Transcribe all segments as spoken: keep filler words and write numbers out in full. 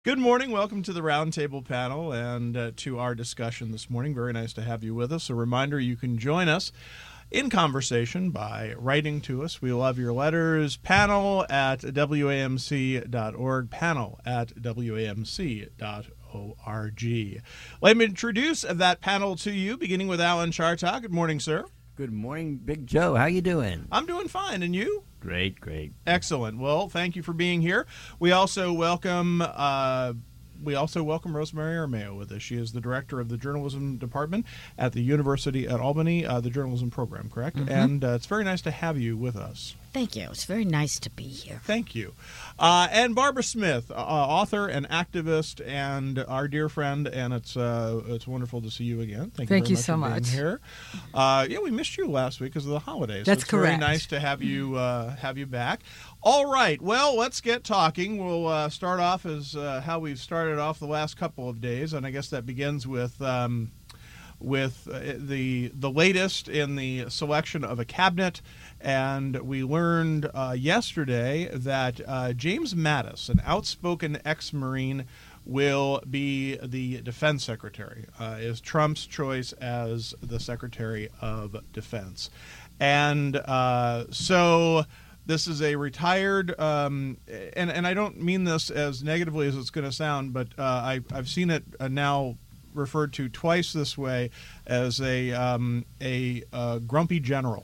Good morning. Welcome to the Roundtable panel and uh, to our discussion this morning. Very nice to have you with us. A reminder, you can join us in conversation by writing to us. We love your letters. Panel at W A M C dot org. Panel at W A M C dot org. Let me introduce that panel to you, beginning with Alan Chartock. Good morning, sir. Good morning, Big Joe. How you doing? I'm doing fine. And you? Great, great. Excellent. Well, thank you for being here. We also welcome uh, we also welcome Rosemary Armao with us. She is the director of the journalism department at the University at Albany, uh, the journalism program, correct? Mm-hmm. And uh, it's very nice to have you with us. Thank you. It's very nice to be here. Thank you. Uh, and Barbara Smith, uh, author and activist and our dear friend, and it's uh, it's wonderful to see you again. Thank, Thank you, you very much so for much. Being here. Uh, yeah, we missed you last week because of the holidays. That's so it's correct. Very nice to have you uh, have you back. All right. Well, let's get talking. We'll uh, start off as uh, how we've started off the last couple of days, and I guess that begins with. Um, with uh, the the latest in the selection of a cabinet, and we learned uh, yesterday that uh, James Mattis, an outspoken ex-Marine, will be the defense secretary, uh, is Trump's choice as the Secretary of Defense. And uh, so this is a retired, um, and, and I don't mean this as negatively as it's going to sound, but uh, I, I've seen it uh, now referred to twice this way as a um, a uh, grumpy general,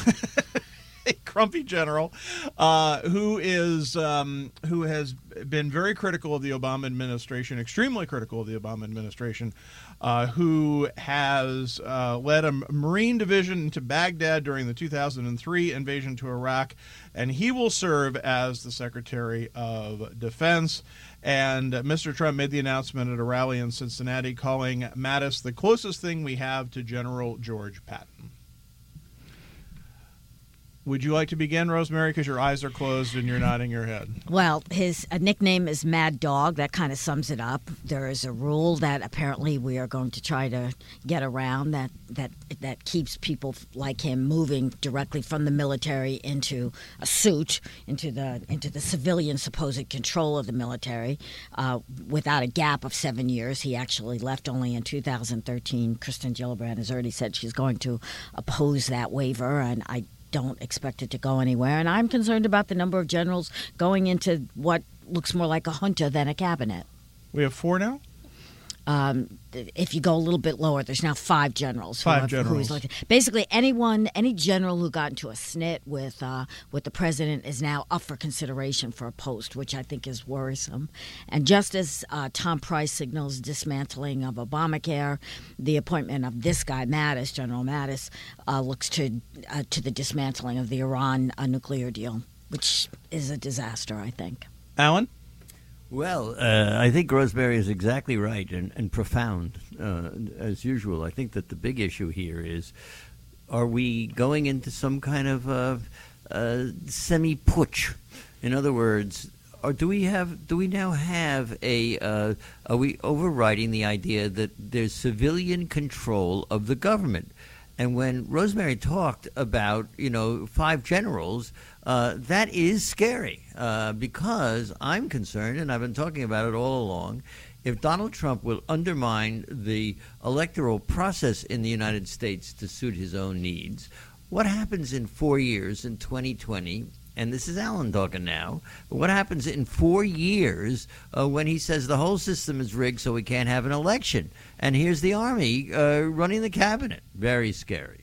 a grumpy general uh, who is um, who has been very critical of the Obama administration, extremely critical of the Obama administration, uh, who has uh, led a Marine division into Baghdad during the two thousand three invasion to Iraq, and he will serve as the Secretary of Defense. And uh, Mister Trump made the announcement at a rally in Cincinnati calling Mattis the closest thing we have to General George Patton. Would you like to begin, Rosemary, because your eyes are closed and you're nodding your head? Well, his uh, nickname is Mad Dog. That kind of sums it up. There is a rule that apparently we are going to try to get around that that that keeps people like him moving directly from the military into a suit, into the into the civilian supposed control of the military, uh, without a gap of seven years. He actually left only in two thousand thirteen. Kristen Gillibrand has already said she's going to oppose that waiver, and I don't expect it to go anywhere. And I'm concerned about the number of generals going into what looks more like a junta than a cabinet. We have four now? Um, if you go a little bit lower, there's now five generals. Five who have, generals. Who is like, basically, anyone, any general who got into a snit with uh, with the president is now up for consideration for a post, which I think is worrisome. And just as uh, Tom Price signals dismantling of Obamacare, the appointment of this guy, Mattis, General Mattis, uh, looks to uh, to the dismantling of the Iran uh, nuclear deal, which is a disaster, I think. Alan? Well, uh, I think Rosemary is exactly right and, and profound, uh, as usual. I think that the big issue here is, are we going into some kind of uh, uh, semi-putsch? In other words, or do we have? Do we now have a? Uh, are we overriding the idea that there's civilian control of the government? And when Rosemary talked about, you know, five generals, uh, that is scary uh, because I'm concerned, and I've been talking about it all along, if Donald Trump will undermine the electoral process in the United States to suit his own needs, what happens in four years in twenty twenty? And this is Alan talking now. But what happens in four years uh, when he says the whole system is rigged so we can't have an election? And here's the Army uh, running the cabinet. Very scary.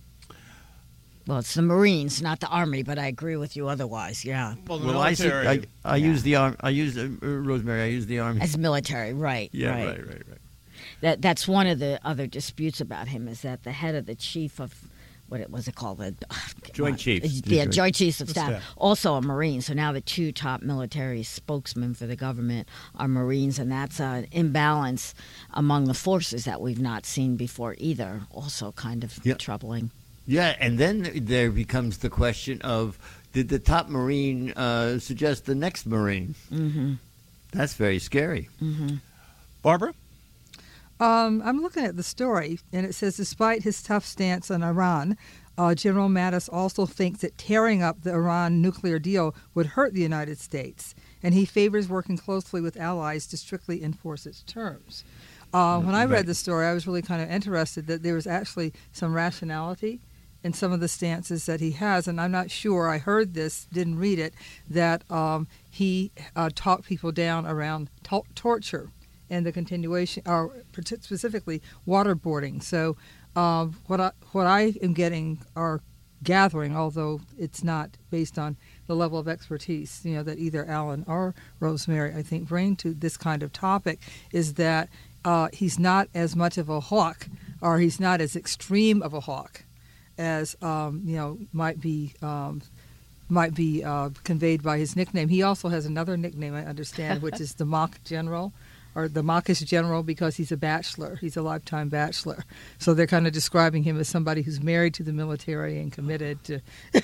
Well, it's the Marines, not the Army, but I agree with you otherwise, yeah. Well, the Well, I, see, military. I, I Yeah. use the arm. I use uh, Rosemary. I use the Army. As military, right. yeah, right. right, right, right. That That's one of the other disputes about him is that the head of the chief of, what it was it called? The Joint uh, Chiefs. Yeah, Joint- Joint Chiefs of Staff. Staff. Also a Marine. So now the two top military spokesmen for the government are Marines, and that's an imbalance among the forces that we've not seen before either. Also kind of Yeah. troubling. Yeah, and then there becomes the question of, did the top Marine uh, suggest the next Marine? Mm-hmm. That's very scary. Mm-hmm. Barbara? Um, I'm looking at the story, and it says, despite his tough stance on Iran, Uh, General Mattis also thinks that tearing up the Iran nuclear deal would hurt the United States, and he favors working closely with allies to strictly enforce its terms. Uh, when I read the story, I was really kind of interested that there was actually some rationality in some of the stances that he has, and I'm not sure, I heard this, didn't read it, that um, he uh, talked people down around to- torture and the continuation, or specifically waterboarding. So uh, what I what I am getting or gathering, although it's not based on the level of expertise, you know, that either Alan or Rosemary, I think, bring to this kind of topic, is that uh, he's not as much of a hawk, or he's not as extreme of a hawk as um, you know might be. Um, might be uh, conveyed by his nickname. He also has another nickname, I understand, which is the Mock General, or the Mockish General, because he's a bachelor. He's a lifetime bachelor. So they're kind of describing him as somebody who's married to the military and committed to...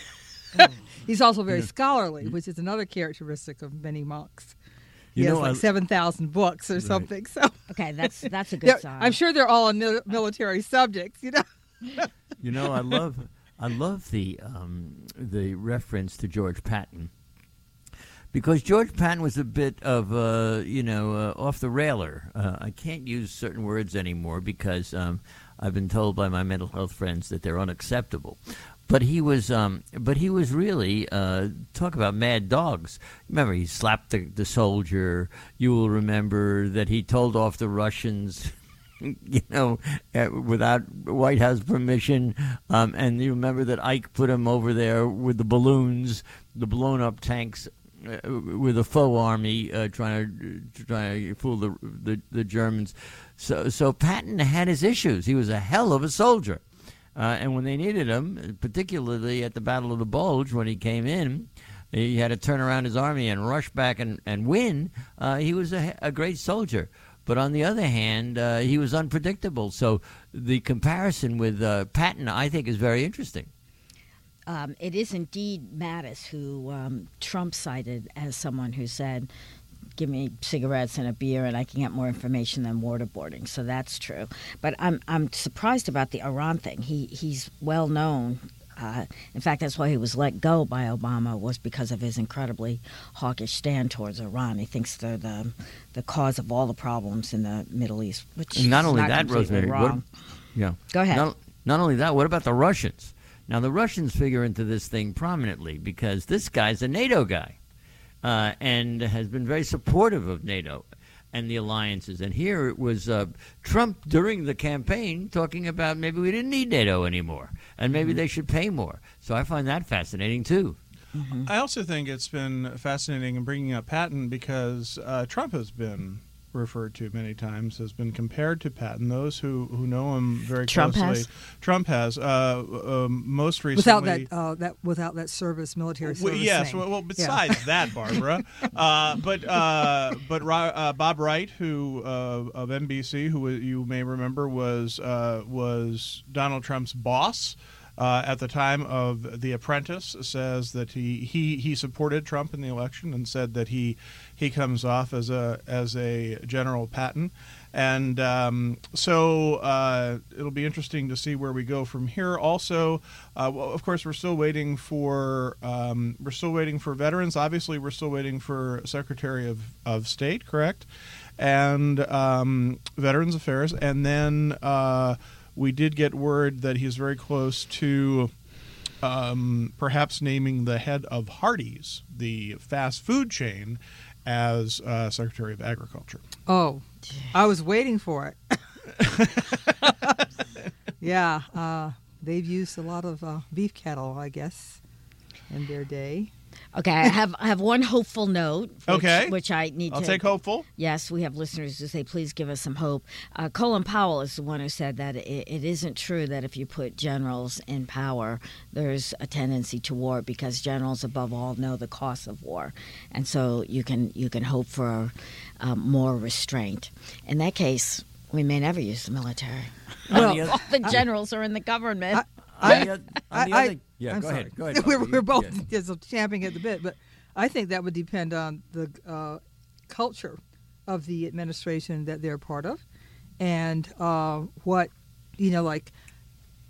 He's also very scholarly, which is another characteristic of many monks. He You has know, like I- seven thousand books or something. So Okay, that's that's a they're- good sign. I'm sure they're all on mil- military subjects, you know. You know, I love, I love the um, the reference to George Patton, because George Patton was a bit of a, you know, uh, off the railer. Uh, I can't use certain words anymore because um, I've been told by my mental health friends that they're unacceptable. But he was, um, but he was really uh, talk about mad dogs. Remember, he slapped the, the soldier. You will remember that he told off the Russians. You know, uh, without White House permission, um, and you remember that Ike put him over there with the balloons, the blown-up tanks, uh, with a faux army uh, trying to trying to fool the, the the Germans. So, so Patton had his issues. He was a hell of a soldier, uh, and when they needed him, particularly at the Battle of the Bulge, when he came in, he had to turn around his army and rush back and and win. Uh, he was a, a great soldier. But on the other hand, uh, he was unpredictable. So the comparison with uh, Patton, I think, is very interesting. Um, it is indeed Mattis who um, Trump cited as someone who said, give me cigarettes and a beer and I can get more information than waterboarding. So that's true. But I'm I'm surprised about the Iran thing. He He's well known. Uh, in fact, that's why he was let go by Obama, was because of his incredibly hawkish stand towards Iran. He thinks they're the the cause of all the problems in the Middle East. Which And not is only not that, completely Rosemary. What, wrong. yeah. Go ahead. Not, not only that, what about the Russians? Now, the Russians figure into this thing prominently because this guy's a NATO guy uh, and has been very supportive of NATO and the alliances. And here it was uh, Trump during the campaign talking about maybe we didn't need NATO anymore and maybe mm-hmm. they should pay more. So I find that fascinating, too. Mm-hmm. I also think it's been fascinating in bringing up Patton because uh, Trump has been referred to many times, has been compared to Patton. Those who, who know him very Trump closely, has? Trump has. Uh, uh, most recently, Without that, uh, that without that service, military service. Well, yes. thing. Well, well, besides yeah. that, Barbara, uh, but uh, but uh, Bob Wright, who uh, of N B C, who you may remember was uh, was Donald Trump's boss. Uh, at the time of The Apprentice, says that he, he, he supported Trump in the election and said that he he comes off as a as a General Patton, and um, so uh, it'll be interesting to see where we go from here. Also, uh, well, of course, we're still waiting for um, we're still waiting for veterans. Obviously, we're still waiting for Secretary of, of State, correct, and um, Veterans Affairs, and then. Uh, We did get word that he's very close to um, perhaps naming the head of Hardee's, the fast food chain, as uh, Secretary of Agriculture. Oh, I was waiting for it. yeah, uh, they've used a lot of uh, beef cattle, I guess, in their day. Okay, I have I have one hopeful note. Which, Okay. Which I need I'll to... take hopeful. Yes, we have listeners who say, please give us some hope. Uh, Colin Powell is the one who said that it, it isn't true that if you put generals in power, there's a tendency to war, because generals, above all, know the cost of war. And so you can, you can hope for um, more restraint. In that case, we may never use the military. Well, All the generals I, are in the government. I, I, on the, on the I, other, yeah, I'm go sorry. ahead. Go ahead. we're, Barbara. we're both Yeah. just champing at the bit, but I think that would depend on the uh, culture of the administration that they're part of, and uh, what, you know, like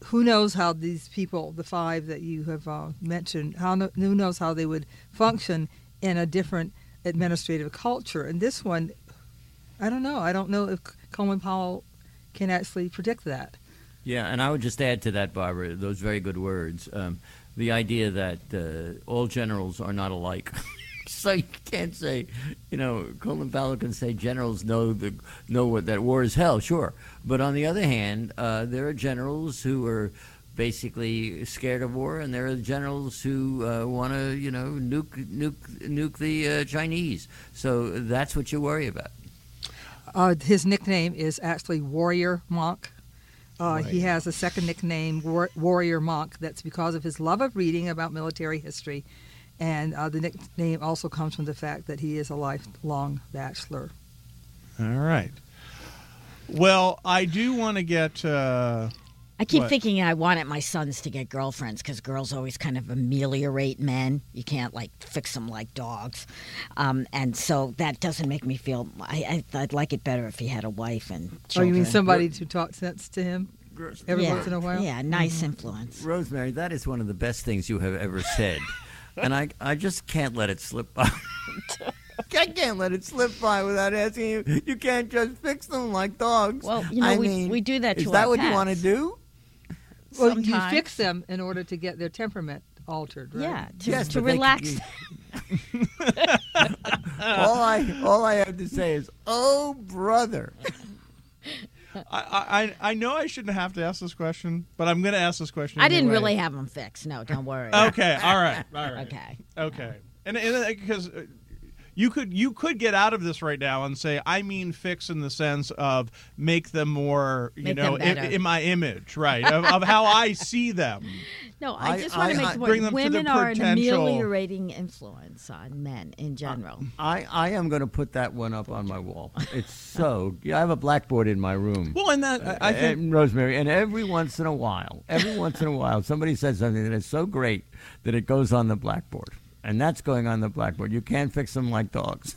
who knows how these people, the five that you have uh, mentioned, how no, who knows how they would function in a different administrative culture. And this one, I don't know. I don't know if Colin Powell can actually predict that. Yeah, and I would just add to that, Barbara, those very good words. Um, the idea that uh, all generals are not alike. So you can't say, you know, Colin Powell can say generals know the know what that war is hell, sure. But on the other hand, uh, there are generals who are basically scared of war, and there are generals who uh, want to, you know, nuke nuke nuke the uh, Chinese. So that's what you worry about. Uh, his nickname is actually Warrior Monk. Uh, Right. He has a second nickname, War- Warrior Monk. That's because of his love of reading about military history. And uh, the nickname also comes from the fact that he is a lifelong bachelor. All right. Well, I do want to get. Uh, I keep What? thinking I wanted my sons to get girlfriends because girls always kind of ameliorate men. You can't like fix them like dogs, um, and so that doesn't make me feel. I, I I'd like it better if he had a wife and Oh, children. you mean somebody to talk sense to him every yeah, once in a while? Yeah, nice influence. Rosemary, that is one of the best things you have ever said. And I, I just can't let it slip by. I can't let it slip by without asking you. You can't just fix them like dogs. Well, you know, I we- mean, we do that Is to that our what you want to pets. do? Well, you Sometimes. fix them in order to get their temperament altered, right? Yeah, to, Yes, to but they relax. can- all I all I have to say is, oh brother. I, I I know I shouldn't have to ask this question, but I'm going to ask this question. I didn't anyway. really have them fixed. No, don't worry. Okay. All right. All right. Okay. Okay. And because you could you could get out of this right now and say I mean fix in the sense of make them more you Make know them in, better. in my image, right, of, of how I see them. No, I, I- just want I- to make I- the bring point. them to the Women are an potential- ameliorating influence on men in general. I, I am going to put that one up on my wall. It's so. Yeah, I have a blackboard in my room. Well, and that I, I think and Rosemary, and every once in a while, every once in a while, somebody says something that is so great that it goes on the blackboard, and that's going on the blackboard. You can't fix them like dogs.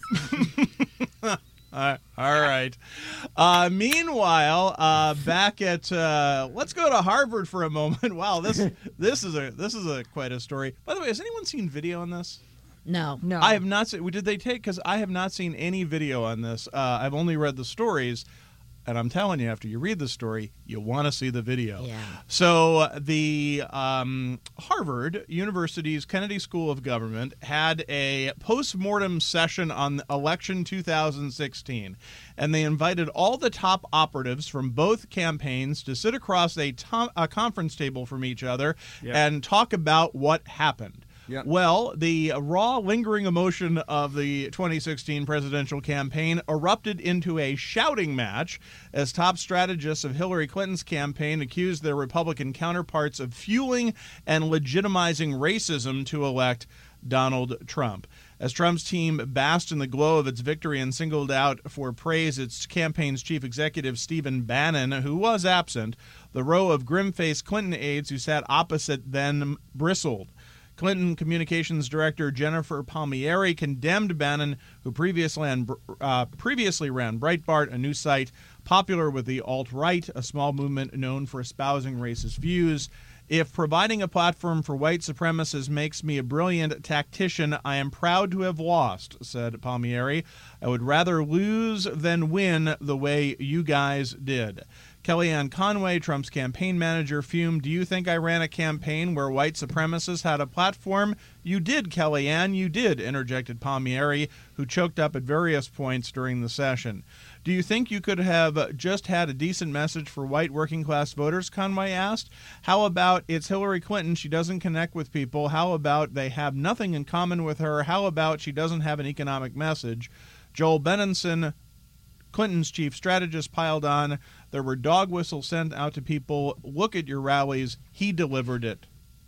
Uh, all right. Uh, meanwhile, uh, back at uh, let's go to Harvard for a moment. Wow, this this is a this is a quite a story. By the way, has anyone seen video on this? No. No. I have not seen. Did they take? Because I have not seen any video on this. Uh, I've only read the stories, and I'm telling you, after you read the story, you want to see the video. Yeah. So uh, the um, Harvard University's Kennedy School of Government had a post-mortem session on election two thousand sixteen, and they invited all the top operatives from both campaigns to sit across a, to- a conference table from each other Yep. and talk about what happened. Yep. Well, the raw, lingering emotion of the twenty sixteen presidential campaign erupted into a shouting match as top strategists of Hillary Clinton's campaign accused their Republican counterparts of fueling and legitimizing racism to elect Donald Trump. As Trump's team basked in the glow of its victory and singled out for praise its campaign's chief executive, Stephen Bannon, who was absent, the row of grim-faced Clinton aides who sat opposite them bristled. Clinton Communications Director Jennifer Palmieri condemned Bannon, who previously ran, uh, previously ran Breitbart, a news site popular with the alt-right, a small movement known for espousing racist views. If providing a platform for white supremacists makes me a brilliant tactician, I am proud to have lost, said Palmieri. I would rather lose than win the way you guys did. Kellyanne Conway, Trump's campaign manager, fumed, "Do you think I ran a campaign where white supremacists had a platform? You did, Kellyanne, you did," interjected Palmieri, who choked up at various points during the session. "Do you think you could have just had a decent message for white working-class voters?" Conway asked. "How about it's Hillary Clinton, she doesn't connect with people? How about they have nothing in common with her? How about she doesn't have an economic message?" Joel Benenson, Clinton's chief strategist, piled on, "There were dog whistles sent out to people. Look at your rallies. He delivered it."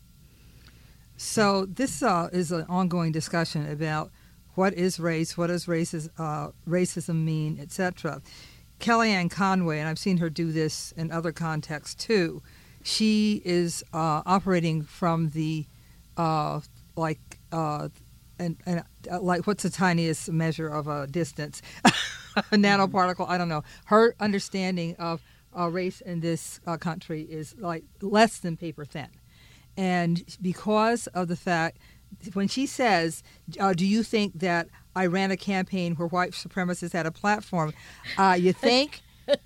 So this uh, is an ongoing discussion about what is race, what does racis, uh, racism mean, et cetera. Kellyanne Conway, and I've seen her do this in other contexts too, she is uh, operating from the, uh, like, uh, and, and uh, like, what's the tiniest measure of a distance? A nanoparticle, I don't know. Her understanding of uh, race in this uh, country is like less than paper thin. And because of the fact, when she says, uh, do you think that I ran a campaign where white supremacists had a platform, uh, you think?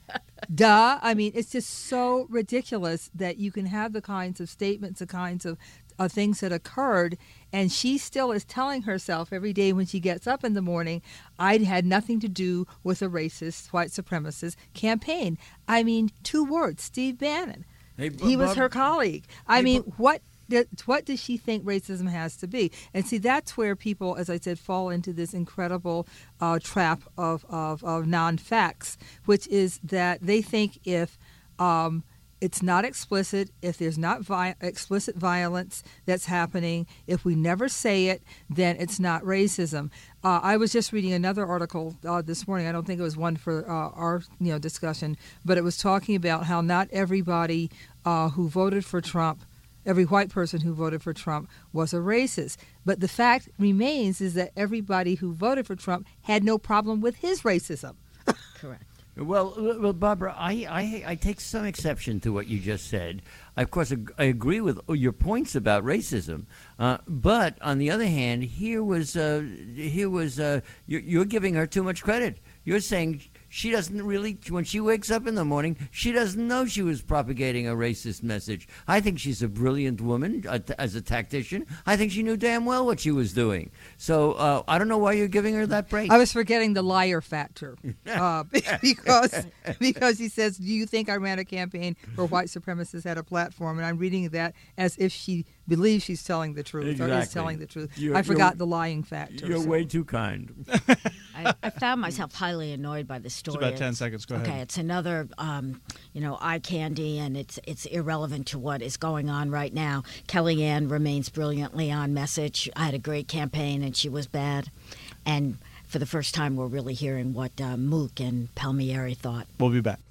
Duh. I mean, it's just so ridiculous that you can have the kinds of statements, the kinds of uh, things that occurred, and she still is telling herself every day when she gets up in the morning, I had nothing to do with a racist, white supremacist campaign. I mean, two words, Steve Bannon. Hey, he was Bob, her colleague. I hey, mean, Bob, what what does she think racism has to be? And see, that's where people, as I said, fall into this incredible uh, trap of, of, of non-facts, which is that they think if um, it's not explicit, if there's not vi- explicit violence that's happening, if we never say it, then it's not racism. Uh, I was just reading another article uh, this morning. I don't think it was one for uh, our you know discussion, but it was talking about how not everybody uh, who voted for Trump, every white person who voted for Trump was a racist. But the fact remains is that everybody who voted for Trump had no problem with his racism. Correct. Well, well, Barbara, I, I, I take some exception to what you just said. I, of course, ag- I agree with your points about racism, uh, but on the other hand, here was uh, here was uh, you're, you're giving her too much credit. You're saying she doesn't really, when she wakes up in the morning, she doesn't know she was propagating a racist message. I think she's a brilliant woman uh, t- as a tactician. I think she knew damn well what she was doing. So uh, I don't know why you're giving her that break. I was forgetting the liar factor uh, because because he says, do you think I ran a campaign where white supremacists had a platform? And I'm reading that as if she believes she's telling the truth Exactly. or is telling the truth. You're- I forgot you're- the lying factor. You're so. way too kind. I, I found myself highly annoyed by the story. It's about ten seconds. Go okay, ahead. it's another, um, you know, eye candy, and it's it's irrelevant to what is going on right now. Kellyanne remains brilliantly on message. I had a great campaign, and she was bad. And for the first time, we're really hearing what uh, Mook and Palmieri thought. We'll be back.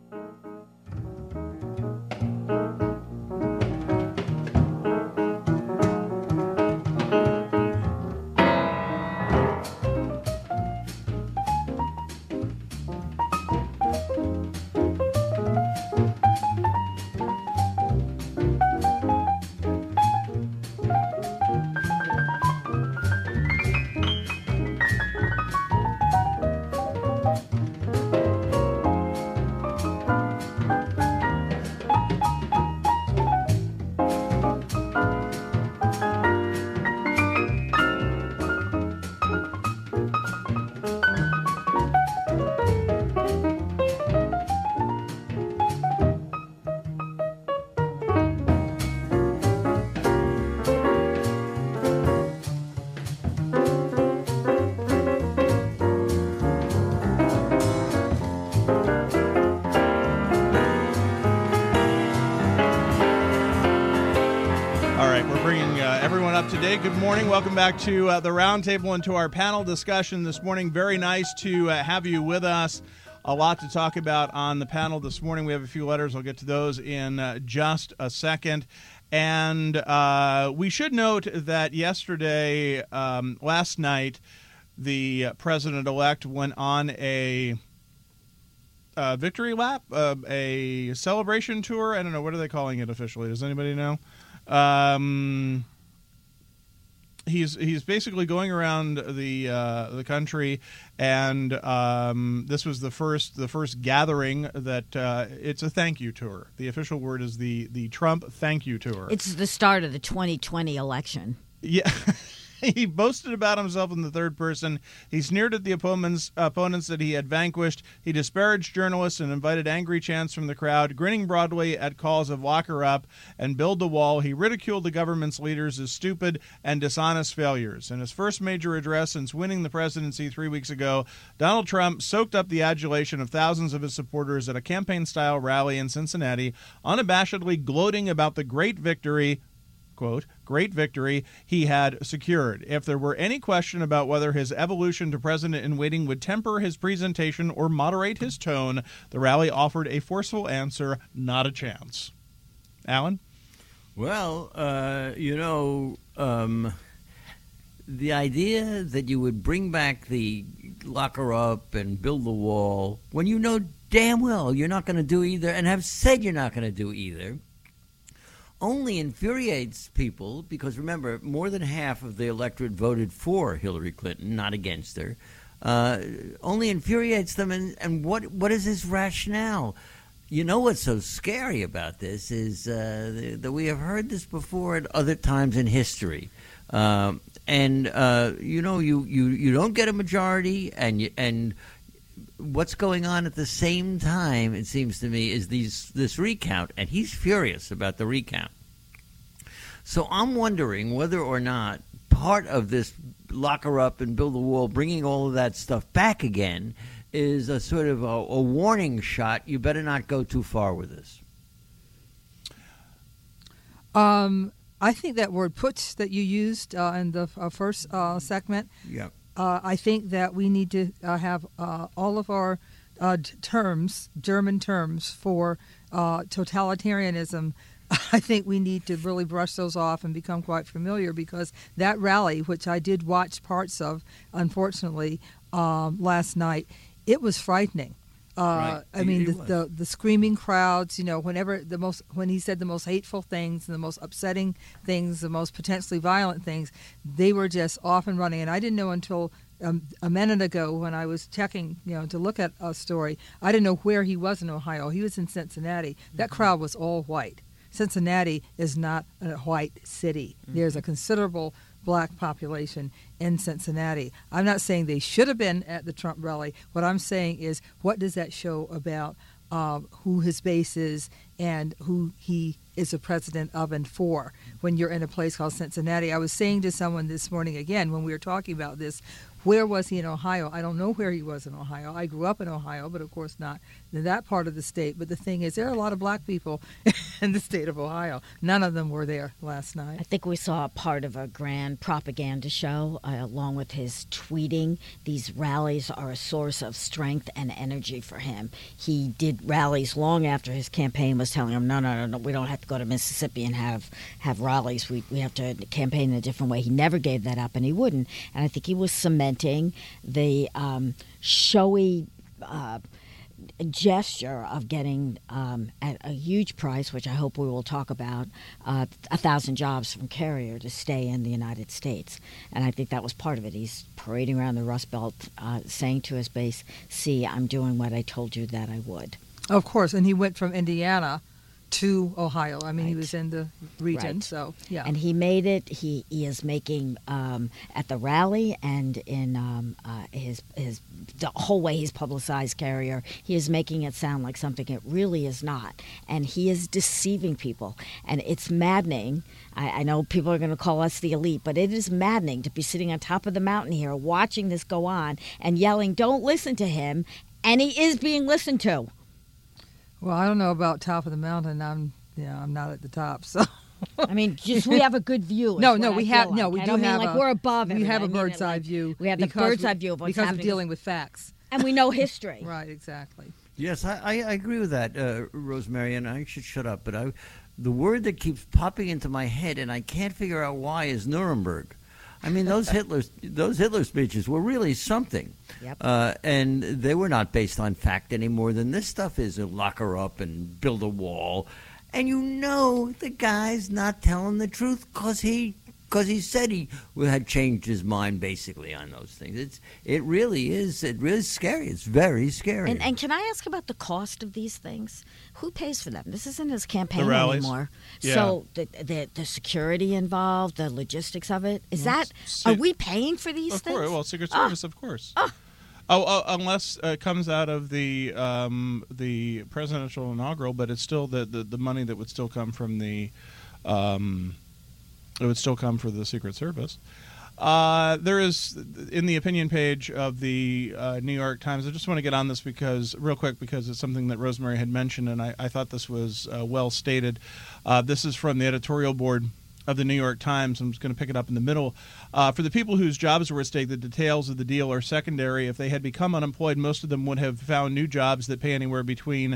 Today. Good morning. Welcome back to uh, the Roundtable and to our panel discussion this morning. Very nice to uh, have you with us. A lot to talk about on the panel this morning. We have a few letters. I'll get to those in uh, just a second. And uh, we should note that yesterday, um, last night, the president-elect went on a uh, victory lap, uh, a celebration tour. I don't know. What are they calling it officially? Does anybody know? Um... He's he's basically going around the uh, the country, and um, this was the first the first gathering that uh, it's a thank you tour. The official word is the the Trump thank you tour. It's the start of the twenty twenty election. Yeah. He boasted about himself in the third person. He sneered at the opponents, opponents that he had vanquished. He disparaged journalists and invited angry chants from the crowd, grinning broadly at calls of lock her up and build the wall. He ridiculed the government's leaders as stupid and dishonest failures. In his first major address since winning the presidency three weeks ago, Donald Trump soaked up the adulation of thousands of his supporters at a campaign-style rally in Cincinnati, unabashedly gloating about the great victory quote, great victory he had secured. If there were any question about whether his evolution to president-in-waiting would temper his presentation or moderate his tone, the rally offered a forceful answer, not a chance. Alan? Well, uh, you know, um, the idea that you would bring back the lock her up and build the wall when you know damn well you're not going to do either and have said you're not going to do either only infuriates people because, remember, more than half of the electorate voted for Hillary Clinton, not against her. Uh, only infuriates them. And, and what what is his rationale? You know what's so scary about this is uh, that we have heard this before at other times in history. Um, and, uh, you know, you, you, you don't get a majority, and you, and what's going on at the same time, it seems to me, is these this recount, and he's furious about the recount. So I'm wondering whether or not part of this lock her up and build a wall, bringing all of that stuff back again, is a sort of a, a warning shot. You better not go too far with this. Um, I think that word "put" that you used uh, in the uh, first uh, segment. Yeah. Uh, I think that we need to uh, have uh, all of our uh, terms, German terms for uh, totalitarianism. I think we need to really brush those off and become quite familiar, because that rally, which I did watch parts of, unfortunately, um, last night, it was frightening. Uh, Right. I mean, It- the, it was. the the screaming crowds. You know, whenever the most when he said the most hateful things and the most upsetting things, the most potentially violent things, they were just off and running. And I didn't know until um, a minute ago when I was checking, you know, to look at a story. I didn't know where he was in Ohio. He was in Cincinnati. That crowd was all white. Cincinnati is not a white city. Mm-hmm. There's a considerable black population in Cincinnati. I'm not saying they should have been at the Trump rally. What I'm saying is, what does that show about um, who his base is and who he is a president of and for when you're in a place called Cincinnati? I was saying to someone this morning, again, when we were talking about this, where was he in Ohio? I don't know where he was in Ohio. I grew up in Ohio, but of course not in that part of the state. But the thing is, there are a lot of black people in the state of Ohio. None of them were there last night. I think we saw a part of a grand propaganda show, uh, along with his tweeting. These rallies are a source of strength and energy for him. He did rallies long after his campaign was telling him, no, no, no, no, we don't have to go to Mississippi and have, have rallies. We, we have to campaign in a different way. He never gave that up, and he wouldn't. And I think he was cementing the um, showy uh, gesture of getting um, at a huge price, which I hope we will talk about, uh, a thousand jobs from Carrier to stay in the United States. And I think that was part of it. He's parading around the Rust Belt, uh, saying to his base, see, I'm doing what I told you that I would. Of course, and he went from Indiana to Ohio. I mean, he Right. was in the region, Right. so yeah. And he made it. He, he is making um, at the rally and in um, uh, his his the whole way he's publicized Carrier. He is making it sound like something it really is not, and he is deceiving people. And it's maddening. I, I know people are going to call us the elite, but it is maddening to be sitting on top of the mountain here, watching this go on, and yelling, "Don't listen to him!" And he is being listened to. Well, I don't know about top of the mountain. I'm, yeah, I'm not at the top, so. I mean, just we have a good view. is No, what no, I we feel have like. no, we I do don't mean have like a, we're above. We have a everybody. I mean bird's it eye like view. We have the because bird's we- eye view of what's because happening, of dealing with facts. and we know history. Right, exactly. Yes, I, I, I agree with that, uh, Rosemary, and I should shut up. But I, the word that keeps popping into my head, and I can't figure out why, is Nuremberg. I mean, those Hitler those Hitler speeches were really something, Yep. uh, and they were not based on fact any more than this stuff is. A lock her up and build a wall, and you know the guy's not telling the truth because he. Because he said he had changed his mind basically on those things. It's it really is it really is scary. It's very scary. And, and can I ask about the cost of these things? Who pays for them? This isn't his campaign The rallies? anymore. Yeah. So the, the the security involved, the logistics of it, is that? si- Are we paying for these Of things? course, well, Secret Service, of course. Oh, oh, unless uh, it comes out of the um, the presidential inaugural, but it's still the, the, the money that would still come from the um, it would still come for the Secret Service. Uh, there is, in the opinion page of the uh, New York Times, I just want to get on this because, real quick, because it's something that Rosemary had mentioned, and I, I thought this was uh, well stated. Uh, this is from the editorial board of the New York Times. I'm just going to pick it up in the middle. Uh, for the people whose jobs were at stake, the details of the deal are secondary. If they had become unemployed, most of them would have found new jobs that pay anywhere between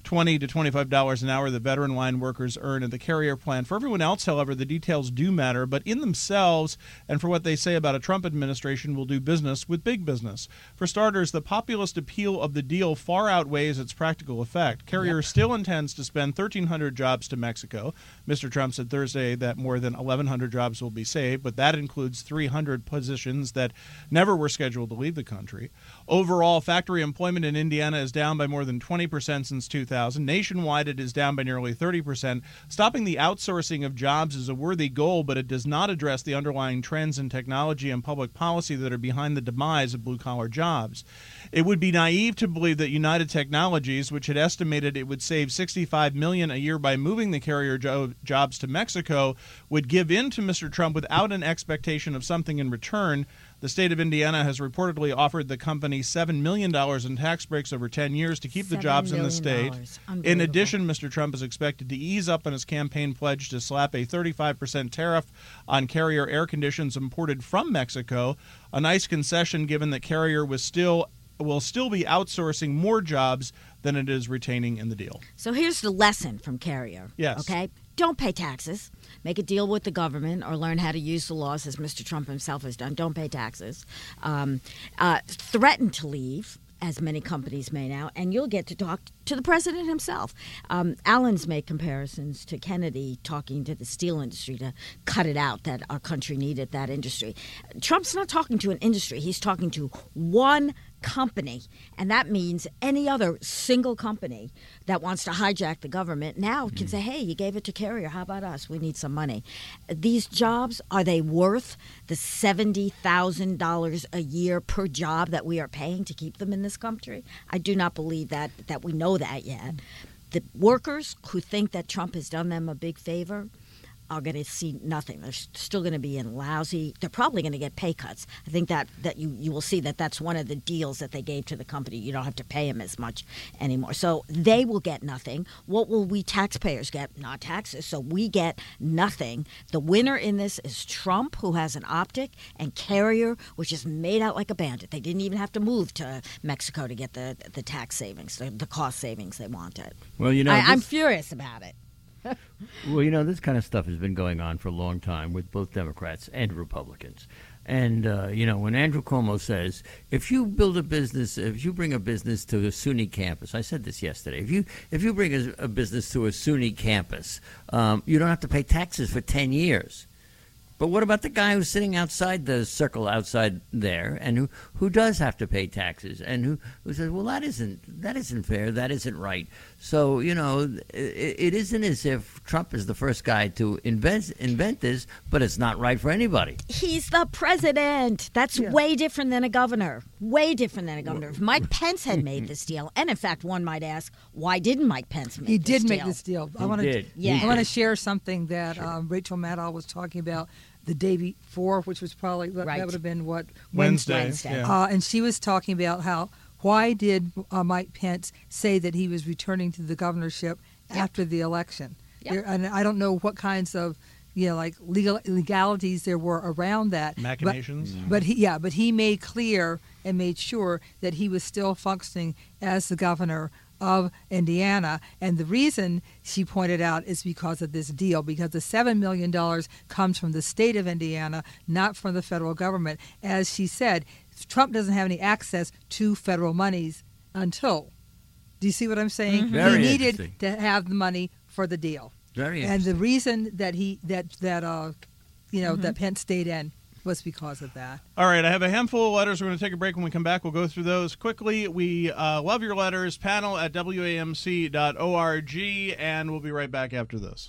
twenty to twenty-five dollars an hour that veteran line workers earn at the carrier plant. For everyone else, however, the details do matter, but in themselves and for what they say about a Trump administration will do business with big business. For starters, the populist appeal of the deal far outweighs its practical effect. Carrier yep. still intends to spend thirteen hundred jobs to Mexico. Mister Trump said Thursday that more than eleven hundred jobs will be saved, but that includes three hundred positions that never were scheduled to leave the country. Overall, factory employment in Indiana is down by more than twenty percent since two thousand. Nationwide, it is down by nearly thirty percent. Stopping the outsourcing of jobs is a worthy goal, but it does not address the underlying trends in technology and public policy that are behind the demise of blue-collar jobs. It would be naive to believe that United Technologies, which had estimated it would save sixty-five million dollars a year by moving the carrier jo- jobs to Mexico, would give in to Mister Trump without an expectation of something in return. The state of Indiana has reportedly offered the company seven million dollars in tax breaks over ten years to keep the jobs in the state. In addition, Mister Trump is expected to ease up on his campaign pledge to slap a thirty-five percent tariff on Carrier air conditions imported from Mexico, a nice concession given that Carrier was still will still be outsourcing more jobs than it is retaining in the deal. So here's the lesson from Carrier. Yes. Okay? Don't pay taxes. Make a deal with the government or learn how to use the laws as Mister Trump himself has done. Don't pay taxes. Um, uh, threaten to leave, as many companies may now, and you'll get to talk to the president himself. Um, Allen's made comparisons to Kennedy talking to the steel industry to cut it out, that our country needed that industry. Trump's not talking to an industry. He's talking to one company, and that means any other single company that wants to hijack the government now can say, hey, you gave it to Carrier, how about us? We need some money. These jobs, are they worth the seventy thousand dollars a year per job that we are paying to keep them in this country? I do not believe that that we know that yet. The workers who think that Trump has done them a big favor are going to see nothing. They're still going to be in lousy. They're probably going to get pay cuts. I think that, that you, you will see that that's one of the deals that they gave to the company. You don't have to pay them as much anymore. So they will get nothing. What will we taxpayers get? Not taxes. So we get nothing. The winner in this is Trump, who has an optic, and Carrier, which is made out like a bandit. They didn't even have to move to Mexico to get the, the tax savings, the, the cost savings they wanted. Well, you know, I, this- I'm furious about it. Well, you know, this kind of stuff has been going on for a long time with both Democrats and Republicans. And, uh, you know, when Andrew Cuomo says, if you build a business, if you bring a business to a SUNY campus, I said this yesterday, if you if you bring a, a business to a SUNY campus, um, you don't have to pay taxes for ten years. But what about the guy who's sitting outside the circle outside there and who, who does have to pay taxes and who, who says, well, that isn't that isn't fair, that isn't right. So, you know, it, it isn't as if Trump is the first guy to invent, invent this, but it's not right for anybody. He's the president. That's yeah. way different than a governor. Way different than a governor. If Mike Pence had made this deal, and in fact, one might ask, why didn't Mike Pence make he this deal? He did deal? make this deal. He I want to, did. Yeah. I want to share something that Sure. um, Rachel Maddow was talking about the day before, which was probably, Right. that would have been what? Wednesday. Wednesday. Yeah. Uh, and she was talking about how, why did uh, Mike Pence say that he was returning to the governorship Yep. after the election? Yep. There, and I don't know what kinds of, you know, like legal legalities there were around that. Machinations. But, but he, yeah, but he made clear and made sure that he was still functioning as the governor of Indiana. And the reason she pointed out is because of this deal, because the seven million dollars comes from the state of Indiana, not from the federal government. As she said, Trump doesn't have any access to federal monies until. Do you see what I'm saying? Mm-hmm. Very he needed interesting. to have the money for the deal. Very And interesting. the reason that he that that uh you know Mm-hmm. that Pence stayed in was because of that. All right, I have a handful of letters. We're going to take a break. When we come back, we'll go through those quickly. We uh, love your letters. Panel at W A M C dot org, and we'll be right back after this.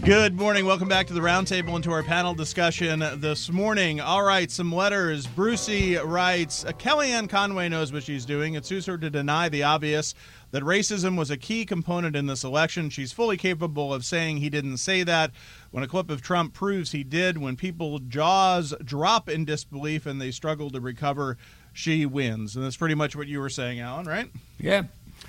Good morning. Welcome back to the Roundtable and to our panel discussion this morning. All right, some letters. Brucey writes, Kellyanne Conway knows what she's doing. It suits her to deny the obvious, that racism was a key component in this election. She's fully capable of saying he didn't say that when a clip of Trump proves he did. When people's jaws drop in disbelief and they struggle to recover, she wins. And that's pretty much what you were saying, Alan, right? Yeah.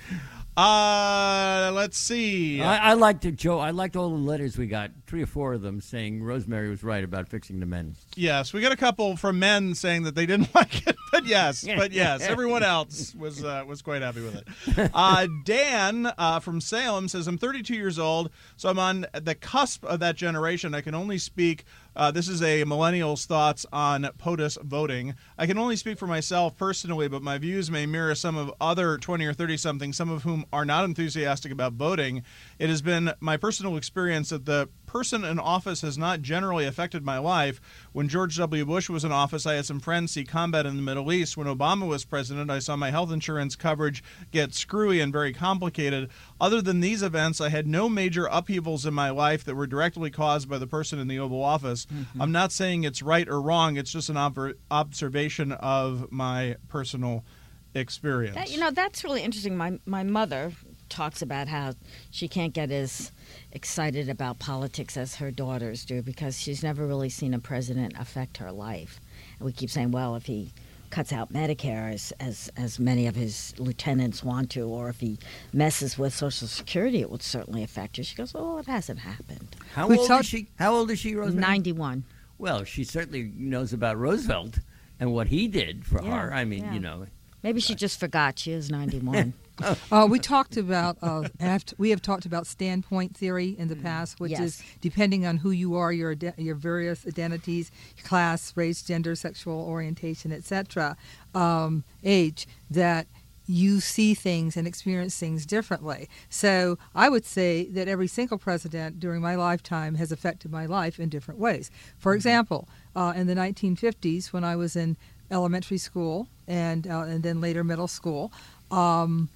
Uh, let's see. I, I liked it, Joe. I liked all the letters we got, three or four of them saying Rosemary was right about fixing the men. Yes, we got a couple from men saying that they didn't like it, but yes, but yes, everyone else was uh, was quite happy with it. Uh, Dan uh, from Salem says, I'm thirty-two years old, so I'm on the cusp of that generation. I can only speak, uh, this is a millennial's thoughts on POTUS voting. I can only speak for myself personally, but my views may mirror some of other twenty or thirty-somethings, some of whom are not enthusiastic about voting. It has been my personal experience that the person in office has not generally affected my life. When George W. Bush was in office, I had some friends see combat in the Middle East. When Obama was president, I saw my health insurance coverage get screwy and very complicated. Other than these events, I had no major upheavals in my life that were directly caused by the person in the Oval Office. Mm-hmm. I'm not saying it's right or wrong. It's just an ob- observation of my personal experience. That, you know, that's really interesting. My my mother talks about how she can't get as excited about politics as her daughters do because she's never really seen a president affect her life. And we keep saying, well, if he cuts out Medicare as, as, as many of his lieutenants want to, or if he messes with Social Security, it would certainly affect her. She goes, oh, it hasn't happened. How We old talked- is she? How old is she, Rosemary? ninety-one. Well, she certainly knows about Roosevelt and what he did for Yeah, her. I mean, yeah. you know. Maybe she just forgot she is ninety-one. Uh, we talked about uh, after, we have talked about standpoint theory in the past, which Yes. is depending on who you are, your ide- your various identities, class, race, gender, sexual orientation, et cetera, um, age, that you see things and experience things differently. So I would say that every single president during my lifetime has affected my life in different ways. For example, uh, in the nineteen fifties, when I was in elementary school and uh, and then later middle school, um,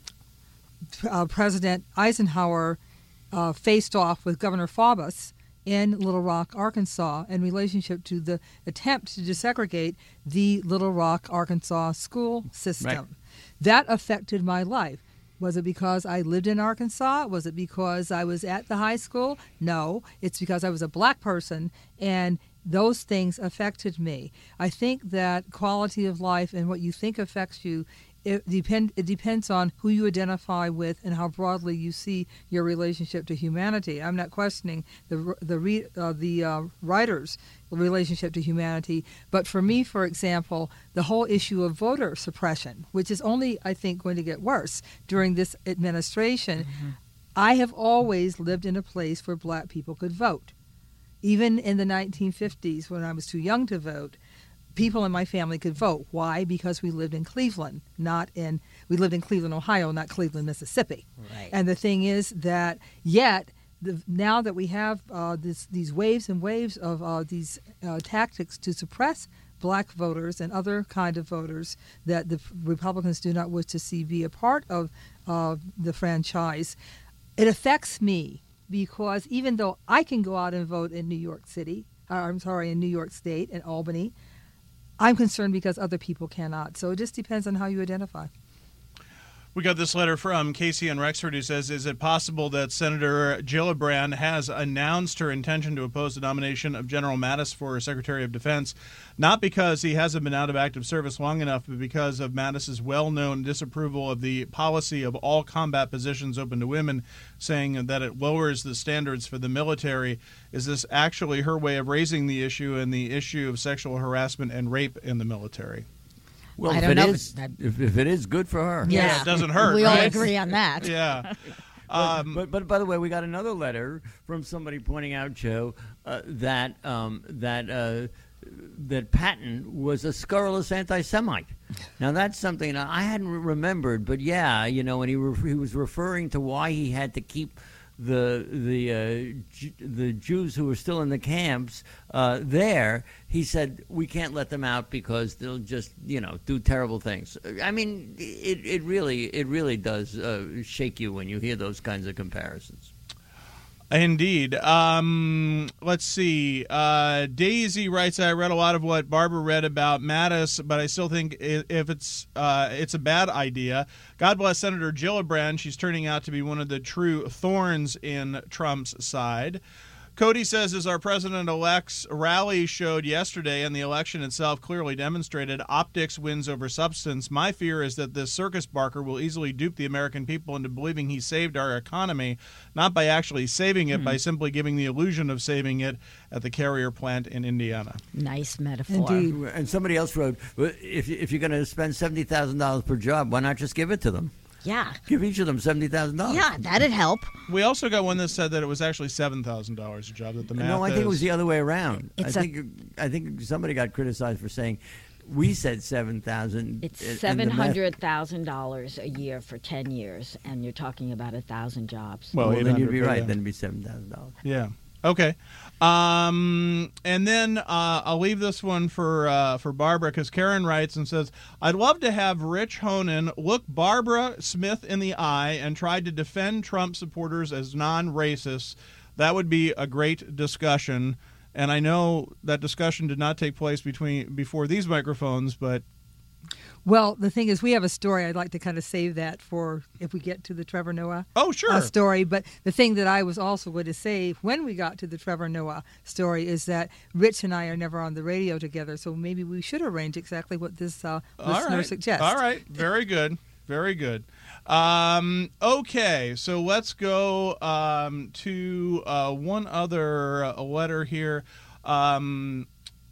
uh, President Eisenhower uh, faced off with Governor Faubus in Little Rock, Arkansas, in relationship to the attempt to desegregate the Little Rock, Arkansas school system. Right. That affected my life. Was it because I lived in Arkansas? Was it because I was at the high school? No, it's because I was a black person, and those things affected me. I think that quality of life and what you think affects you, it, depend, it depends on who you identify with and how broadly you see your relationship to humanity. I'm not questioning the the re, uh, the uh, writer's relationship to humanity, but for me, for example, the whole issue of voter suppression, which is only, I think, going to get worse during this administration. Mm-hmm. I have always lived in a place where black people could vote. Even in the nineteen fifties, when I was too young to vote, people in my family could vote. Why? Because we lived in Cleveland, not in, we lived in Cleveland, Ohio, not Cleveland, Mississippi. Right. And the thing is that yet, the, now that we have uh, this, these waves and waves of uh, these uh, tactics to suppress black voters and other kind of voters that the Republicans do not wish to see be a part of uh, the franchise, it affects me. Because even though I can go out and vote in New York City, or I'm sorry, in New York State, in Albany, I'm concerned because other people cannot. So it just depends on how you identify. We got this letter from Casey in Rexford who says, is it possible that Senator Gillibrand has announced her intention to oppose the nomination of General Mattis for Secretary of Defense, not because he hasn't been out of active service long enough, but because of Mattis's well-known disapproval of the policy of all combat positions open to women, saying that it lowers the standards for the military? Is this actually her way of raising the issue and the issue of sexual harassment and rape in the military? Well, I if don't it know. is, if, if it is, good for her. Yeah, yeah, it doesn't hurt. We right? all agree on that. Yeah. But, Um, but, but by the way, we got another letter from somebody pointing out, Joe, uh, that um, that uh, that Patton was a scurrilous anti-Semite. Now that's something I hadn't remembered, but yeah, you know, and he re- he was referring to why he had to keep the the uh, Ju- the Jews who were still in the camps uh, there. He said we can't let them out because they'll just, you know, do terrible things. I mean, it it really it really does uh, shake you when you hear those kinds of comparisons. Indeed. Um, let's see. Uh, Daisy writes, I read a lot of what Barbara read about Mattis, but I still think if it's uh, it's a bad idea. God bless Senator Gillibrand. She's turning out to be one of the true thorns in Trump's side. Cody says, as our president-elect's rally showed yesterday and the election itself clearly demonstrated, optics wins over substance. My fear is that this circus barker will easily dupe the American people into believing he saved our economy, not by actually saving it, mm-hmm. by simply giving the illusion of saving it at the Carrier plant in Indiana. Nice metaphor. Indeed. And somebody else wrote, if, if you're going to spend seventy thousand dollars per job, why not just give it to them? Yeah. Give each of them seventy thousand dollars. Yeah, that'd help. We also got one that said that it was actually seven thousand dollars a job. That the math No, I think is. it was the other way around. It's I a- think I think somebody got criticized for saying we said seven thousand. It's seven hundred thousand dollars a year for ten years, and you're talking about a thousand jobs. Well, Well, then you'd be eight hundred, right. yeah. Then it'd be seven thousand dollars. Yeah. Okay. Um, and then uh, I'll leave this one for uh, for Barbara, because Karen writes and says, I'd love to have Rich Honan look Barbara Smith in the eye and try to defend Trump supporters as non-racists. That would be a great discussion. And I know that discussion did not take place between before these microphones, but Well, the thing is, we have a story. I'd like to kind of save that for if we get to the Trevor Noah oh, sure. uh, story. But the thing that I was also going to say when we got to the Trevor Noah story is that Rich and I are never on the radio together, so maybe we should arrange exactly what this uh, All listener right. suggests. All right. Very good. Very good. Um, okay, so let's go um, to uh, one other uh, letter here. Um,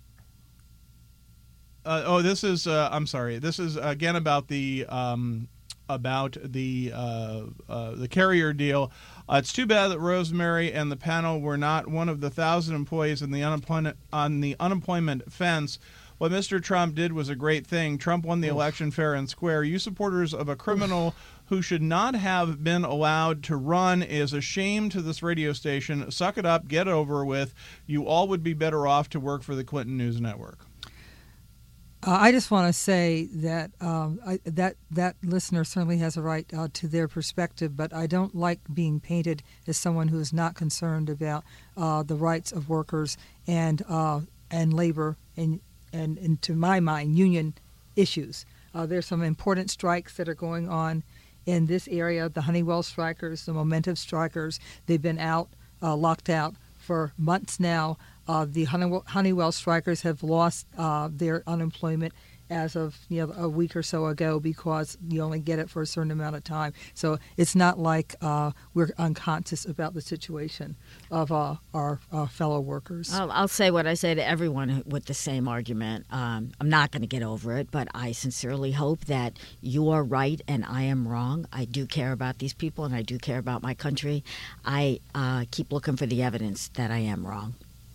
uh, oh, this is. Uh, I'm sorry. This is again about the um, about the uh, uh, the Carrier deal. Uh, it's too bad that Rosemary and the panel were not one of the thousand employees in the unemployment on the unemployment fence. What Mister Trump did was a great thing. Trump won the election fair and square. You supporters of a criminal who should not have been allowed to run is a shame to this radio station. Suck it up. Get over with. You all would be better off to work for the Clinton News Network. Uh, I just want to say that um, I, that that listener certainly has a right uh, to their perspective, but I don't like being painted as someone who is not concerned about uh, the rights of workers and uh, and labor and, and and to my mind union issues. Uh, there's some important strikes that are going on in this area. The Honeywell strikers, the Momentum strikers, they've been out, uh, locked out for months now. Uh, the Honeywell, Honeywell strikers have lost uh, their unemployment as of you know, a week or so ago because you only get it for a certain amount of time. So it's not like uh, we're unconscious about the situation of uh, our uh, fellow workers. I'll, I'll say what I say to everyone with the same argument. Um, I'm not going to get over it, but I sincerely hope that you are right and I am wrong. I do care about these people and I do care about my country. I uh, keep looking for the evidence that I am wrong.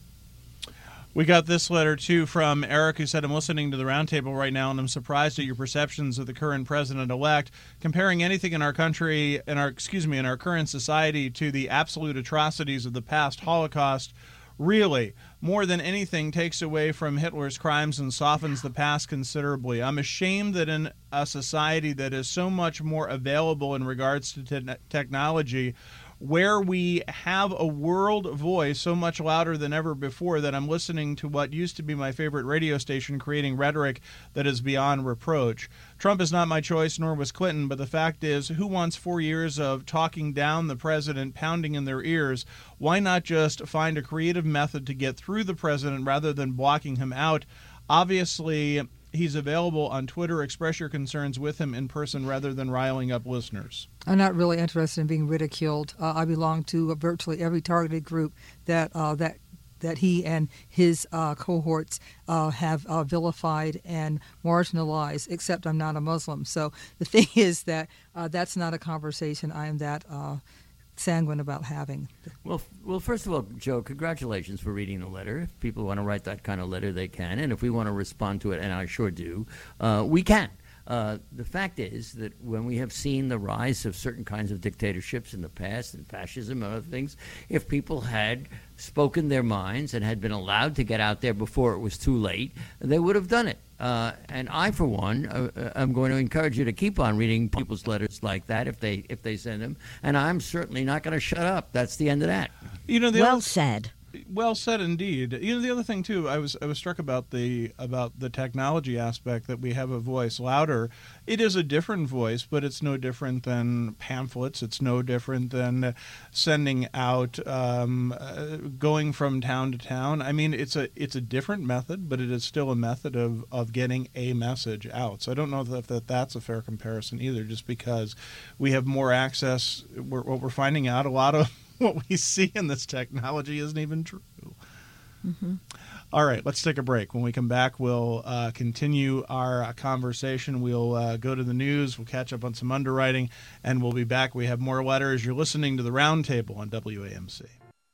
We got this letter, too, from Eric, who said, I'm listening to the roundtable right now, and I'm surprised at your perceptions of the current president-elect. Comparing anything in our country, in our excuse me, in our current society to the absolute atrocities of the past Holocaust, really, more than anything, takes away from Hitler's crimes and softens the past considerably. I'm ashamed that in a society that is so much more available in regards to te- technology, where we have a world voice so much louder than ever before, that I'm listening to what used to be my favorite radio station creating rhetoric that is beyond reproach. Trump is not my choice, nor was Clinton, but the fact is, who wants four years of talking down the president, pounding in their ears? Why not just find a creative method to get through the president rather than blocking him out? Obviously, he's available on Twitter. Express your concerns with him in person rather than riling up listeners. I'm not really interested in being ridiculed. Uh, I belong to virtually every targeted group that uh, that that he and his uh, cohorts uh, have uh, vilified and marginalized, except I'm not a Muslim. So the thing is that uh, that's not a conversation I am that uh, sanguine about having. Well, f- well, first of all, Joe, congratulations for reading the letter. If people want to write that kind of letter, they can. And if we want to respond to it, and I sure do, uh, we can. Uh, the fact is that when we have seen the rise of certain kinds of dictatorships in the past and fascism and other things, if people had spoken their minds and had been allowed to get out there before it was too late, they would have done it. Uh, and I, for one, uh, am going to encourage you to keep on reading people's letters like that if they if they send them. And I'm certainly not going to shut up. That's the end of that. You know, the well other, said. Well said, indeed. You know, the other thing too, I was I was struck about the about the technology aspect that we have a voice louder. It is a different voice, but it's no different than pamphlets. It's no different than sending out, um, uh, going from town to town. I mean, it's a it's a different method, but it is still a method of, of getting a message out. So I don't know if that that's a fair comparison either. Just because we have more access, we're, what we're finding out, a lot of what we see in this technology isn't even true. Mm-hmm. All right, let's take a break. When we come back, we'll uh, continue our uh, conversation. We'll uh, go to the news. We'll catch up on some underwriting, and we'll be back. We have more letters. You're listening to the Roundtable on W A M C.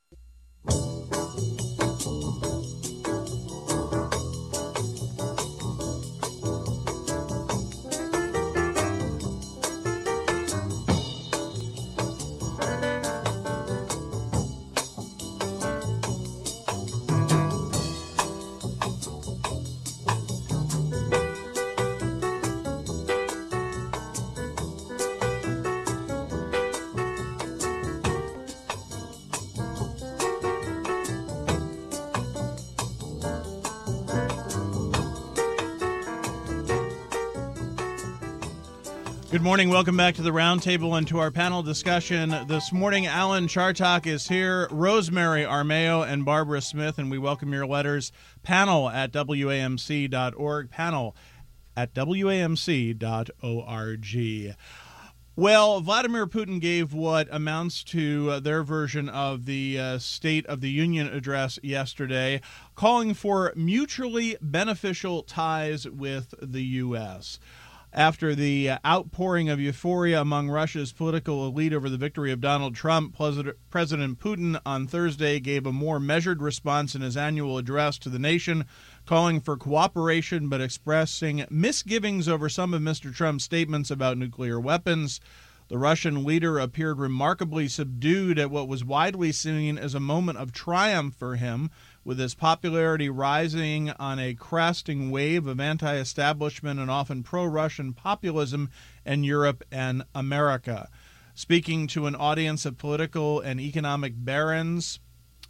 Good morning. Welcome back to the Roundtable and to our panel discussion. This morning, Alan Chartock is here, Rosemary Armao, and Barbara Smith, and we welcome your letters. Panel at W A M C dot org, panel at W A M C dot org. Well, Vladimir Putin gave what amounts to uh, their version of the uh, State of the Union address yesterday, calling for mutually beneficial ties with the U S After the outpouring of euphoria among Russia's political elite over the victory of Donald Trump, President Putin on Thursday gave a more measured response in his annual address to the nation, calling for cooperation but expressing misgivings over some of Mister Trump's statements about nuclear weapons. The Russian leader appeared remarkably subdued at what was widely seen as a moment of triumph for him, with his popularity rising on a cresting wave of anti-establishment and often pro-Russian populism in Europe and America. Speaking to an audience of political and economic barons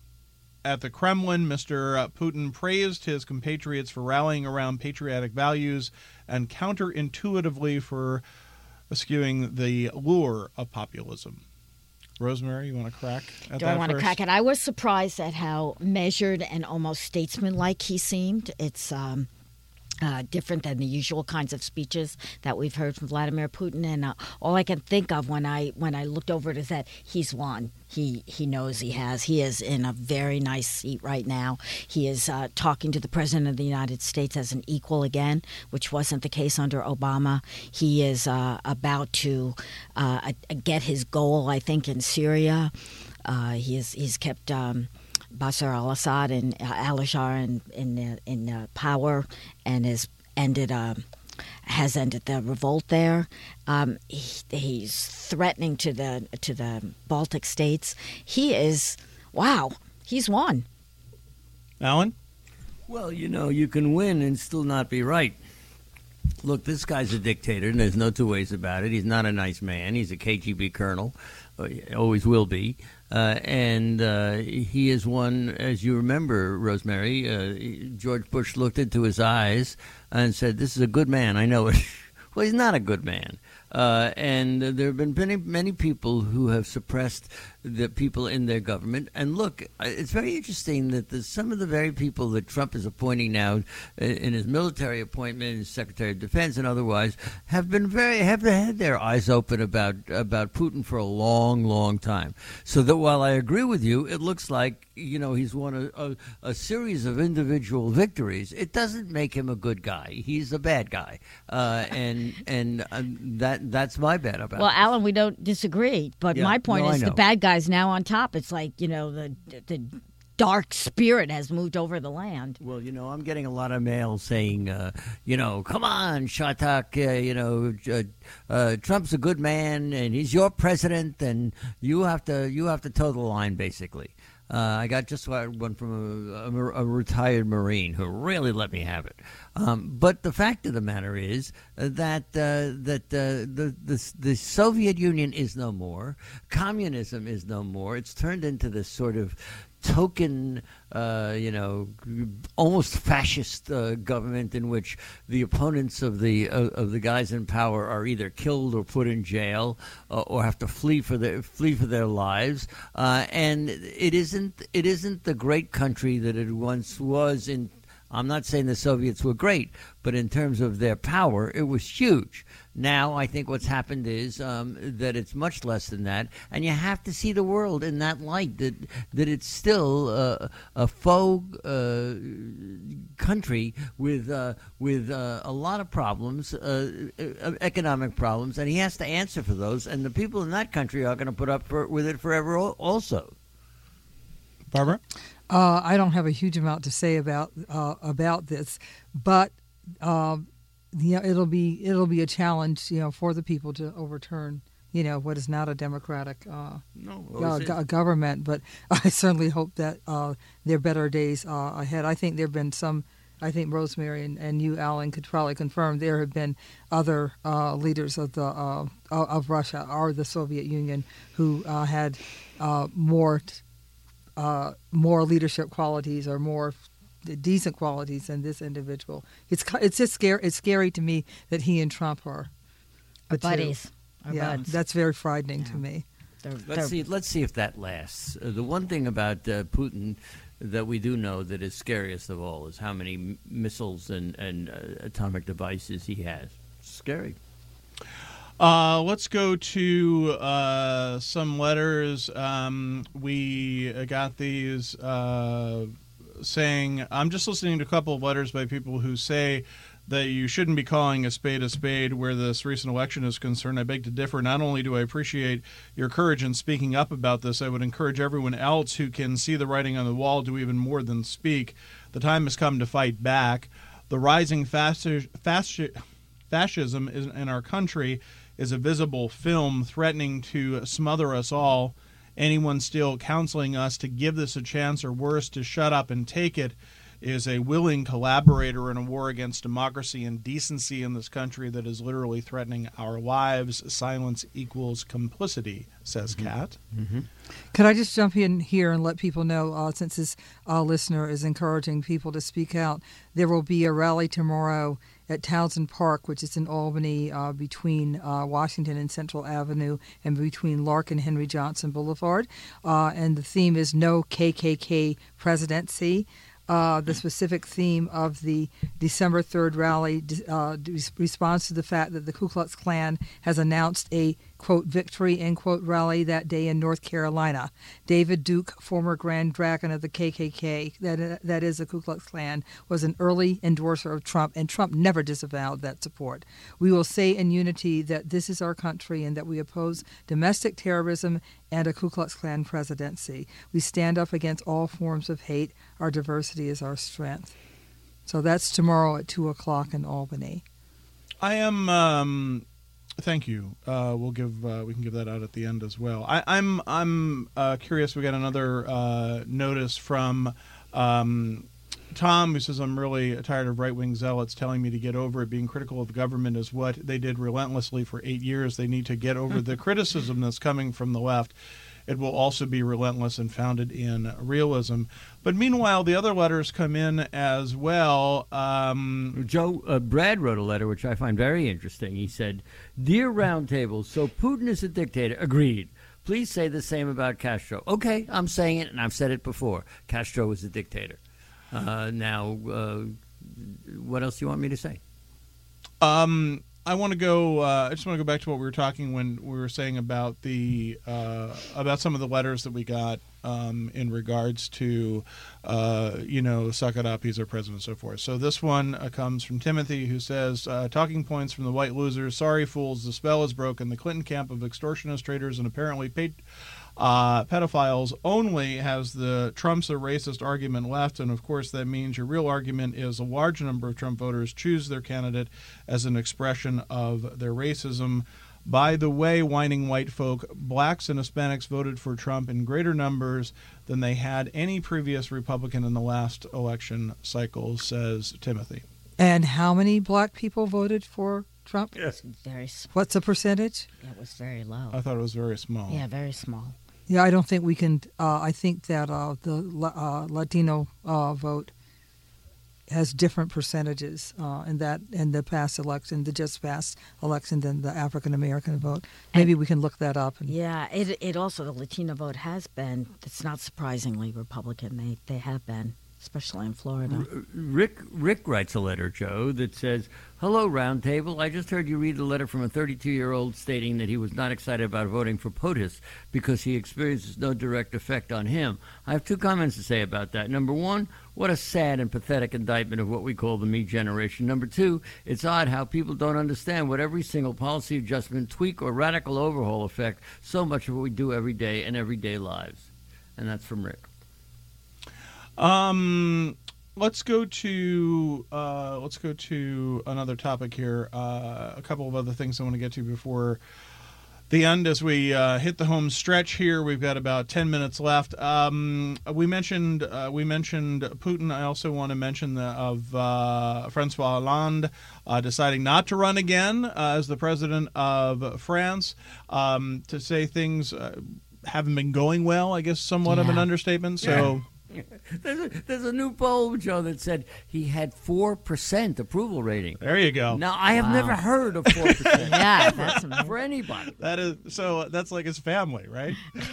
at the Kremlin, Mister Putin praised his compatriots for rallying around patriotic values and counterintuitively for eschewing the lure of populism. Rosemary, you want to crack at Do that I want first? to crack it? I was surprised at how measured and almost statesmanlike he seemed. It's um, uh, different than the usual kinds of speeches that we've heard from Vladimir Putin. And uh, all I can think of when I when I looked over it is that he's won. He he knows he has. He is in a very nice seat right now. He is uh, talking to the President of the United States as an equal again, which wasn't the case under Obama. He is uh, about to uh, get his goal, I think, in Syria. Uh, he is he's kept um, Bashar al-Assad and uh, al-Ashar in in, uh, in uh, power, and has ended. Uh, has ended the revolt there. Um, he, he's threatening to the to the Baltic states. He is, wow, he's won. Alan? Well, you know, you can win and still not be right. Look, this guy's a dictator, and there's no two ways about it. He's not a nice man. He's a K G B colonel, always will be. Uh, and uh, he is one, as you remember, Rosemary, uh, George Bush looked into his eyes and said, this is a good man, I know it. Well, he's not a good man. Uh, and there have been many, many people who have suppressed the people in their government. And look, it's very interesting that the, some of the very people that Trump is appointing now in his military appointment, his Secretary of Defense and otherwise, have been very have had their eyes open about about Putin for a long, long time. So that while I agree with you, it looks like, you know, he's won a, a, a series of individual victories. It doesn't make him a good guy. He's a bad guy, uh, and and uh, that that's my bet about. Well, this. Alan, we don't disagree, but Yeah, my point no, I is the know. bad guy's now on top. It's like, you know, the the dark spirit has moved over the land. Well, you know, I'm getting a lot of mail saying, uh, you know, come on, Shatak, uh, you know, uh, uh, Trump's a good man and he's your president, and you have to you have to toe the line, basically. Uh, I got just one from a, a, a retired Marine who really let me have it. Um, but the fact of the matter is that uh, that uh, the, the the Soviet Union is no more. Communism is no more. It's turned into this sort of token, uh, you know, almost fascist uh, government in which the opponents of the uh, of the guys in power are either killed or put in jail uh, or have to flee for their flee for their lives. Uh, and it isn't it isn't the great country that it once was. In I'm not saying the Soviets were great, but in terms of their power, it was huge. Now, I think what's happened is um, that it's much less than that, and you have to see the world in that light, that that it's still uh, a faux uh, country with uh, with uh, a lot of problems, uh, economic problems, and he has to answer for those, and the people in that country are going to put up for, with it forever also. Barbara? Uh, I don't have a huge amount to say about uh, about this, but uh, you know, it'll be it'll be a challenge, you know, for the people to overturn, you know, what is not a democratic uh, no, uh, go- government. But I certainly hope that uh, there are better days uh, ahead. I think there have been some. I think Rosemary and, and you, Alan, could probably confirm there have been other uh, leaders of the uh, of Russia or the Soviet Union who uh, had uh, more. T- Uh, more leadership qualities or more decent qualities than this individual. It's it's just scary. It's scary to me that he and Trump are Our buddies. Our yeah, buds. that's very frightening Yeah. to me. They're, Let's they're, see. Let's see if that lasts. Uh, the one thing about uh, Putin that we do know that is scariest of all is how many m- missiles and and uh, atomic devices he has. Scary. Uh, let's go to uh, some letters. Um, we got these uh, saying, I'm just listening to a couple of letters by people who say that you shouldn't be calling a spade a spade where this recent election is concerned. I beg to differ. Not only do I appreciate your courage in speaking up about this, I would encourage everyone else who can see the writing on the wall to even more than speak. The time has come to fight back. The rising fasci- fasci- fascism is in our country is a visible film threatening to smother us all. Anyone still counseling us to give this a chance, or worse, to shut up and take it, is a willing collaborator in a war against democracy and decency in this country that is literally threatening our lives. Silence equals complicity, says Kat. Mm-hmm. Could I just jump in here and let people know, uh, since this uh, listener is encouraging people to speak out, there will be a rally tomorrow at Townsend Park, which is in Albany, uh, between uh, Washington and Central Avenue and between Lark and Henry Johnson Boulevard. Uh, and the theme is No K K K Presidency. Uh, the specific theme of the December third rally uh, responds to the fact that the Ku Klux Klan has announced a, quote, victory, end quote, rally that day in North Carolina. David Duke, former Grand Dragon of the K K K, that, that is the Ku Klux Klan, was an early endorser of Trump, and Trump never disavowed that support. We will say in unity that this is our country and that we oppose domestic terrorism and a Ku Klux Klan presidency. We stand up against all forms of hate. Our diversity is our strength. So that's tomorrow at two o'clock in Albany. I am. Um, thank you. Uh, we'll give. Uh, we can give that out at the end as well. I, I'm. I'm uh, curious. We got another uh, notice from um, Tom, who says, "I'm really tired of right-wing zealots telling me to get over it. Being critical of the government is what they did relentlessly for eight years. They need to get over the criticism that's coming from the left. It will also be relentless and founded in realism." But meanwhile, the other letters come in as well. Um, Joe, uh, Brad wrote a letter which I find very interesting. He said, "Dear Roundtable, so Putin is a dictator." Agreed. Please say the same about Castro. Okay, I'm saying it, and I've said it before. Castro was a dictator. Uh, now, uh, what else do you want me to say? Um, I want to go. Uh, I just want to go back to what we were talking when we were saying about the uh, about some of the letters that we got um, in regards to, uh, you know, suck it up, he's our president, and so forth. So this one uh, comes from Timothy, who says, uh, "Talking points from the white losers. Sorry, fools. The spell is broken. The Clinton camp of extortionist traitors and apparently pat- uh, pedophiles only has the Trump's a racist argument left. And, of course, that means your real argument is a large number of Trump voters choose their candidate as an expression of their racism. By the way, whining white folk, blacks and Hispanics voted for Trump in greater numbers than they had any previous Republican in the last election cycle, says Timothy. And how many black people voted for Trump? Yes. Very small. What's the percentage? It was very low. I thought it was very small. Yeah, very small. Yeah, I don't think we can. Uh, I think that uh, the uh, Latino uh, vote has different percentages uh, in that in the past election, the just past election, than the African American vote. Maybe and, we can look that up. And, yeah, it it also the Latino vote has been. It's not surprisingly Republican. They they have been, especially in Florida. R- Rick Rick writes a letter, Joe, that says, "Hello, Roundtable. I just heard you read a letter from a thirty-two-year-old stating that he was not excited about voting for POTUS because he experiences no direct effect on him. I have two comments to say about that. Number one, what a sad and pathetic indictment of what we call the me generation. Number two, it's odd how people don't understand what every single policy adjustment, tweak, or radical overhaul affect so much of what we do every day in everyday lives." And that's from Rick. Um, let's go to uh, let's go to another topic here. Uh, a couple of other things I want to get to before the end as we uh, hit the home stretch here. We've got about ten minutes left. Um, we mentioned uh, we mentioned Putin. I also want to mention the, of uh, Francois Hollande uh, deciding not to run again uh, as the president of France, um, to say things uh, haven't been going well, I guess somewhat yeah. of an understatement. So. There's a, there's a new poll, Joe, that said he had four percent approval rating. There you go. Now, I have Wow. never heard of four percent Yeah, that's amazing. for anybody. That is so. That's like his family, right?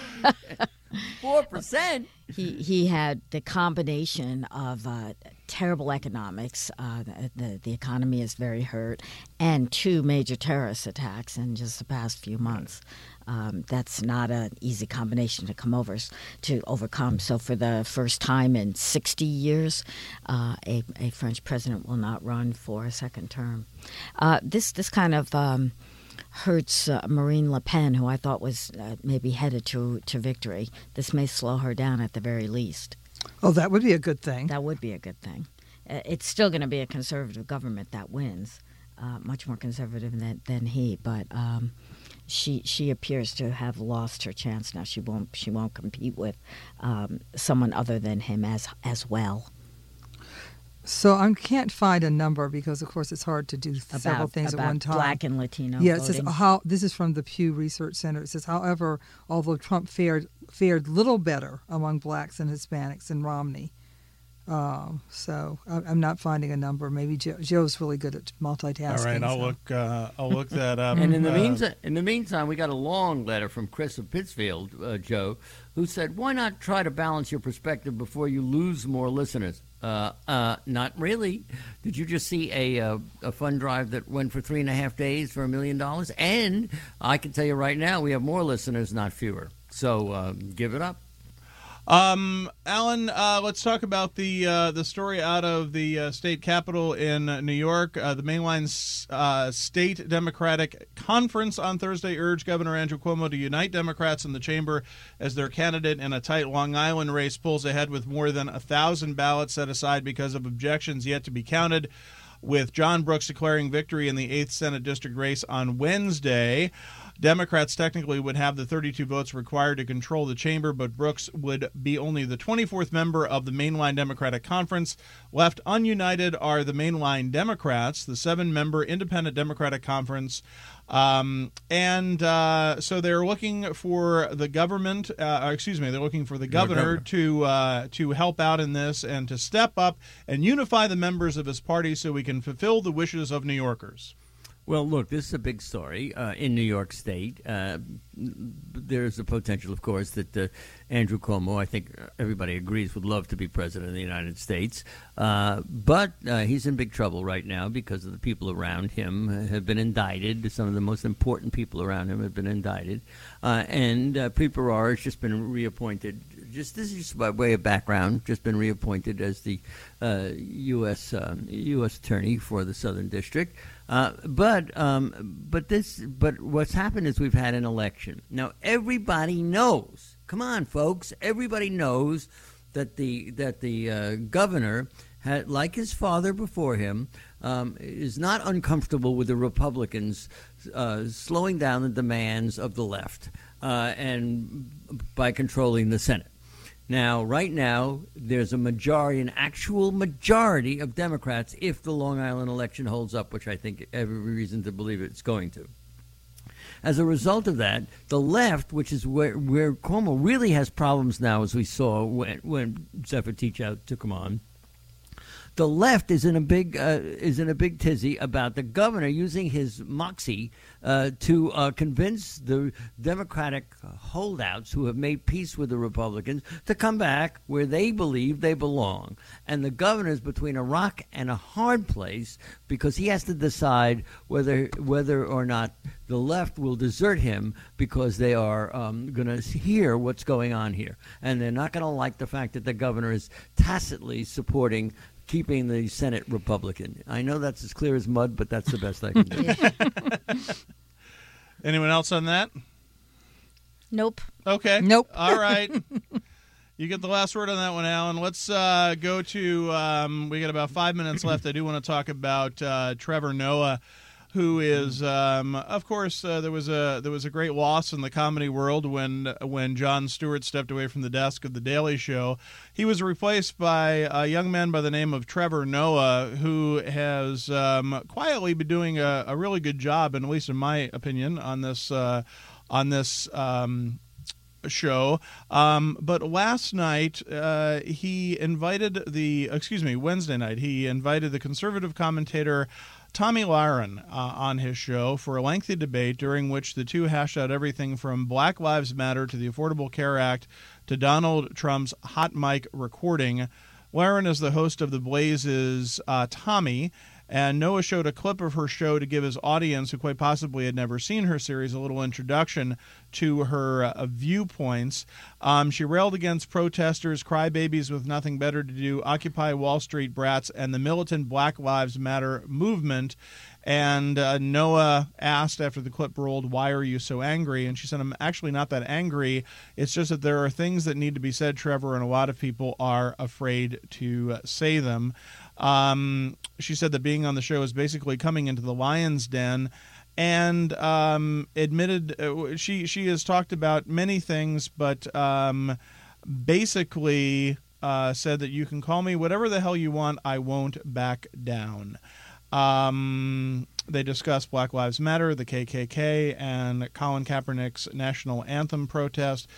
four percent? He he had the combination of uh, terrible economics, uh, the, the the economy is very hurt, and two major terrorist attacks in just the past few months. Um, that's not an easy combination to come over to overcome. So for the first time in sixty years, uh, a, a French president will not run for a second term. Uh, this this kind of um, hurts uh, Marine Le Pen, who I thought was uh, maybe headed to to victory. This may slow her down at the very least. Oh, that would be a good thing. That would be a good thing. Uh, it's still going to be a conservative government that wins, uh, much more conservative than than he, but. Um, She she appears to have lost her chance now. She won't she won't compete with um, someone other than him as as well. So I can't find a number because, of course, it's hard to do About, several things about at one time. Black and Latino Yeah, it voting. says how this is from the Pew Research Center. It says, however, although Trump fared fared little better among blacks and Hispanics than Romney. Um, so I, I'm not finding a number. Maybe Joe, Joe's really good at multitasking. All right, I'll so. look. Uh, I'll look that up. And in the Uh, meantime, in the meantime, we got a long letter from Chris of Pittsfield, uh, Joe, who said, "Why not try to balance your perspective before you lose more listeners?" Uh, uh, not really. Did you just see a uh, a fund drive that went for three and a half days for a million dollars? And I can tell you right now, we have more listeners, not fewer. So uh, give it up. Um, Alan, uh, let's talk about the uh, the story out of the uh, state capitol in uh, New York. Uh, the mainline uh, state Democratic conference on Thursday urged Governor Andrew Cuomo to unite Democrats in the chamber as their candidate in a tight Long Island race pulls ahead with more than a thousand ballots set aside because of objections yet to be counted, with John Brooks declaring victory in the eighth Senate District race on Wednesday. Democrats technically would have the thirty-two votes required to control the chamber, but Brooks would be only the twenty-fourth member of the mainline Democratic Conference. Left ununited are the mainline Democrats, the seven-member Independent Democratic Conference. Um, and uh, so they're looking for the government, uh, excuse me, they're looking for the governor, governor. to uh, to help out in this and to step up and unify the members of his party so we can fulfill the wishes of New Yorkers. Well, look, this is a big story uh, in New York State. Uh, there's a potential, of course, that uh, Andrew Cuomo, I think everybody agrees, would love to be president of the United States. Uh, but uh, he's in big trouble right now because of the people around him have been indicted. Some of the most important people around him have been indicted. Uh, and uh, Preet Bharara has just been reappointed. Just this is just by way of background. Just been reappointed as the uh, U S Um, U S Attorney for the Southern District. Uh, but um, but this but what's happened is we've had an election. Now everybody knows Come on, folks. Everybody knows that the that the uh, governor, had, like his father before him, um, is not uncomfortable with the Republicans uh, slowing down the demands of the left uh, and by controlling the Senate. Now, right now, there's a majority, an actual majority of Democrats if the Long Island election holds up, which I think every reason to believe it's going to. As a result of that, the left, which is where, where Cuomo really has problems now, as we saw when, when Zephyr Teachout took him on, the left is in a big uh, is in a big tizzy about the governor using his moxie uh, to uh, convince the Democratic holdouts who have made peace with the Republicans to come back where they believe they belong. And the governor is between a rock and a hard place because he has to decide whether whether or not the left will desert him because they are um, going to hear what's going on here, and they're not going to like the fact that the governor is tacitly supporting keeping the Senate Republican. I know that's as clear as mud, but that's the best I can do. Anyone else on that? Nope. Okay. Nope. All right. You get the last word on that one, Alan. Let's uh, go to, um, we got about five minutes left. I do want to talk about uh, Trevor Noah, who is, um, of course, uh, there was a there was a great loss in the comedy world when when Jon Stewart stepped away from the desk of The Daily Show. He was replaced by a young man by the name of Trevor Noah, who has um, quietly been doing a, a really good job, and at least in my opinion, on this uh, on this. Um, show. Um, but last night, uh, he invited the, excuse me, Wednesday night, he invited the conservative commentator Tomi Lahren uh, on his show for a lengthy debate during which the two hashed out everything from Black Lives Matter to the Affordable Care Act to Donald Trump's hot mic recording. Lahren is the host of The Blaze's uh, Tomi, and Noah showed a clip of her show to give his audience, who quite possibly had never seen her series, a little introduction to her uh, viewpoints. Um, she railed against protesters, crybabies with nothing better to do, Occupy Wall Street brats, and the militant Black Lives Matter movement. And uh, Noah asked after the clip rolled, "Why are you so angry?" And she said, "I'm actually not that angry. It's just that there are things that need to be said, Trevor, and a lot of people are afraid to uh, say them." Um, she said that being on the show is basically coming into the lion's den, and um, admitted uh, she she has talked about many things, but um, basically uh, said that you can call me whatever the hell you want. I won't back down. Um, they discussed Black Lives Matter, the K K K, and Colin Kaepernick's national anthem protest.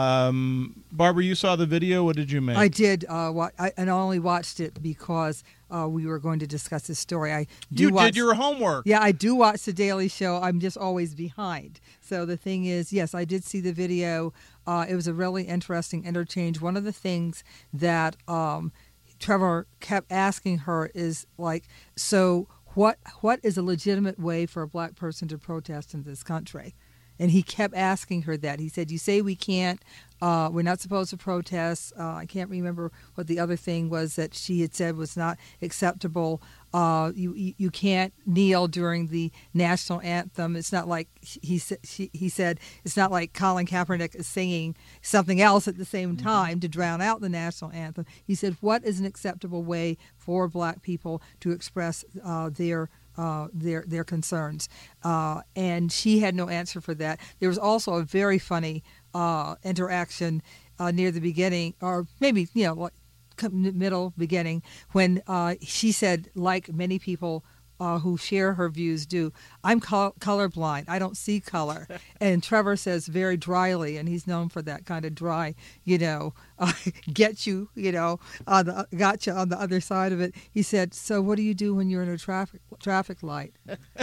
Um, Barbara, you saw the video. What did you make? I did, uh, wa- I, and I only watched it because uh, we were going to discuss this story. I do you watch, did your homework. Yeah, I do watch The Daily Show. I'm just always behind. So the thing is, yes, I did see the video. Uh, it was a really interesting interchange. One of the things that um, Trevor kept asking her is like, so what what is a legitimate way for a black person to protest in this country? And he kept asking her that. He said, you say we can't, uh, we're not supposed to protest. Uh, I can't remember what the other thing was that she had said was not acceptable. Uh, you, you you can't kneel during the national anthem. It's not like he said. He said it's not like Colin Kaepernick is singing something else at the same time mm-hmm. to drown out the national anthem. He said, what is an acceptable way for black people to express uh, their Uh, their their concerns, uh, and she had no answer for that. There was also a very funny uh, interaction uh, near the beginning, or maybe you know, like middle beginning, when uh, she said, like many people uh, who share her views do, I'm col- colorblind. I don't see color. And Trevor says very dryly, and he's known for that kind of dry, you know, uh, get you, you know, on the, got you on the other side of it. He said, so what do you do when you're in a traffic traffic light?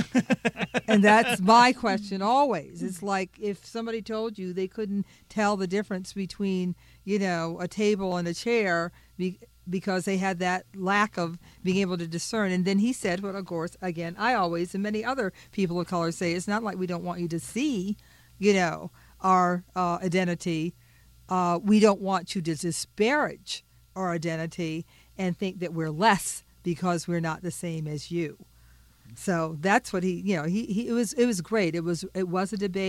And that's my question always. It's like if somebody told you they couldn't tell the difference between, you know, a table and a chair be, because they had that lack of being able to discern. And then he said, well, of course, again, I always, and many other people of color say, it's not like we don't want you to see, you know, our uh, identity. Uh, we don't want you to disparage our identity and think that we're less because we're not the same as you. So that's what he, you know, he, he it was it was great. It was it was a debate,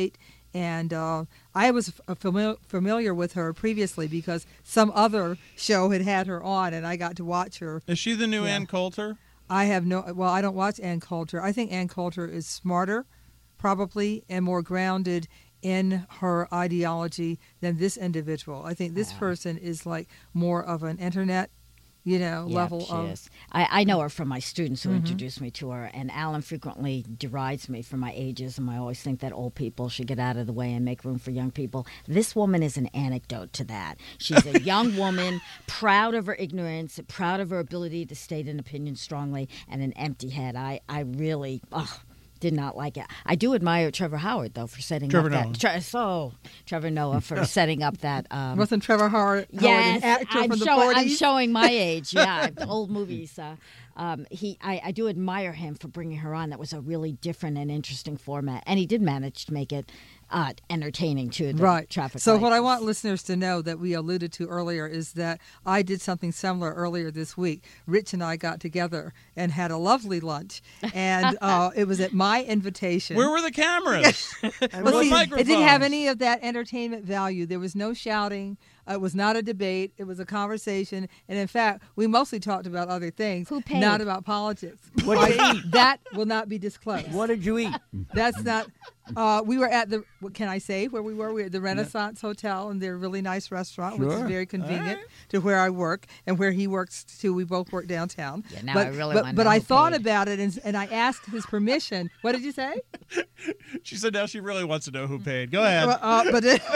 And uh, I was f- familiar, familiar with her previously because some other show had had her on, and I got to watch her. Is she the new Yeah. Ann Coulter? I have no, well, I don't watch Ann Coulter. I think Ann Coulter is smarter, probably, and more grounded in her ideology than this individual. I think this Wow. person is like more of an internet, you know, Yep, level she of. is. I, I know her from my students who Mhm. introduced me to her, and Alan frequently derides me for my ageism. I always think that old people should get out of the way and make room for young people. This woman is an anecdote to that. She's a young woman, proud of her ignorance, proud of her ability to state an opinion strongly, and an empty head. I, I really, ugh, did not like it. I do admire Trevor Howard, though, for setting Trevor up Noah. that. Tre- so, Trevor Noah for setting up that. Um, Wasn't Trevor Howard, Howard Yes, an actor I'm, from the showing, I'm forties? showing my age. Yeah, old movies. Uh, um, he, I, I do admire him for bringing her on. That was a really different and interesting format, and he did manage to make it uh, entertaining too. The Right. Traffic So light. what I want listeners to know that we alluded to earlier is that I did something similar earlier this week. Rich and I got together and had a lovely lunch, and uh, it was at my invitation. Where were the cameras? Well, With see, microphones? it didn't have any of that entertainment value. There was no shouting. Uh, it was not a debate. It was a conversation. And in fact, we mostly talked about other things, Who paid? not about politics. What did you eat? That will not be disclosed. What did you eat? That's not. Uh, we were at the. What can I say? Where we were? We were at the Renaissance Hotel, and they're a really nice restaurant, which Sure. is very convenient All right. to where I work and where he works too. We both work downtown. Yeah, now but I really but, wanna but know I who thought paid. about it, and, and I asked his permission. What did you say? She said now she really wants to know who paid. Go ahead. Well, uh, but it,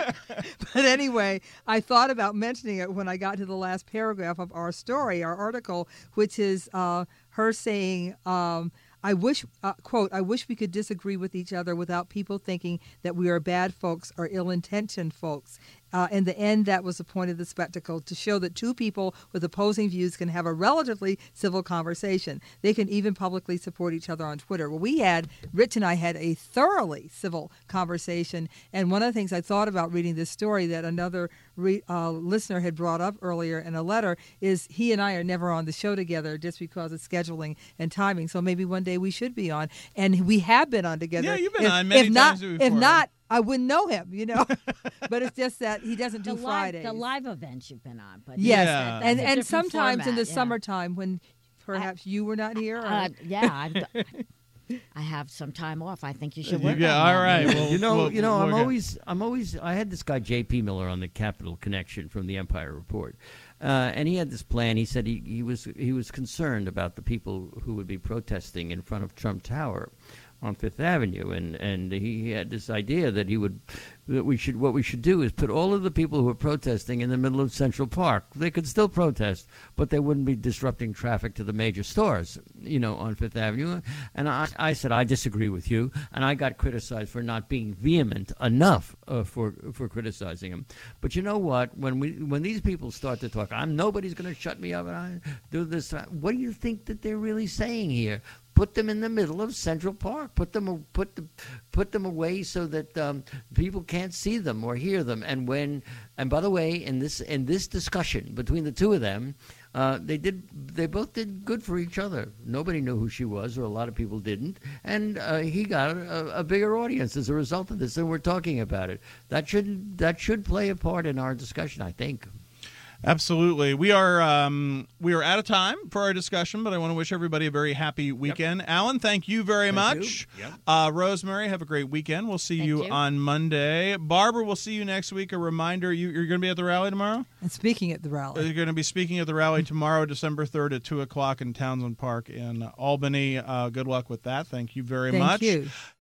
but anyway, I thought about mentioning it when I got to the last paragraph of our story, our article, which is uh, her saying. Um, I wish, uh, quote, I wish we could disagree with each other without people thinking that we are bad folks or ill-intentioned folks. Uh, in the end, that was the point of the spectacle, to show that two people with opposing views can have a relatively civil conversation. They can even publicly support each other on Twitter. Well, we had, Rich and I had a thoroughly civil conversation. And one of the things I thought about reading this story that another re, uh, listener had brought up earlier in a letter is he and I are never on the show together just because of scheduling and timing. So maybe one day we should be on. And we have been on together. Yeah, you've been if, on many if not, times before. If not, I wouldn't know him, you know. But it's just that he doesn't do the live, Fridays. the live events you've been on, but Yes, Yeah. that- that's and a and different sometimes in format, the yeah. summertime when perhaps you were not here. Or, Uh, yeah, I've, I have some time off. I think you should You work get- on all that. right. Well, you know, we'll- you know, we'll I'm get- always, I'm always, I had this guy J P Miller on the Capital Connection from the Empire Report, uh, and he had this plan. He said he, he was he was concerned about the people who would be protesting in front of Trump Tower on Fifth Avenue, and and he had this idea that he would that we should what we should do is put all of the people who are protesting in the middle of Central Park. They could still protest, but they wouldn't be disrupting traffic to the major stores, you know, on Fifth Avenue. And I, I said I disagree with you, and I got criticized for not being vehement enough uh, for for criticizing him. But you know what? When we when these people start to talk, I'm nobody's going to shut me up, and I do this. What do you think that they're really saying here? Put them in the middle of Central Park. Put them, put the, put them away so that um, people can't see them or hear them. And when, and by the way, in this in this discussion between the two of them, uh, they did, they both did good for each other. Nobody knew who she was, or a lot of people didn't, and uh, he got a, a bigger audience as a result of this. And we're talking about it. That should that should play a part in our discussion, I think. Absolutely. We are um, we are out of time for our discussion, but I want to wish everybody a very happy weekend. Alan, thank you very Thank much. you. Yep. Uh, Rosemary, have a great weekend. We'll see Thank you, you. on Monday. Barbara, we'll see you next week. A reminder, you, you're going to be at the rally tomorrow? and speaking at the rally. You're going to be speaking at the rally tomorrow, December third at two o'clock in Townsend Park in Albany. Uh, good luck with that. Thank you very Thank much. you.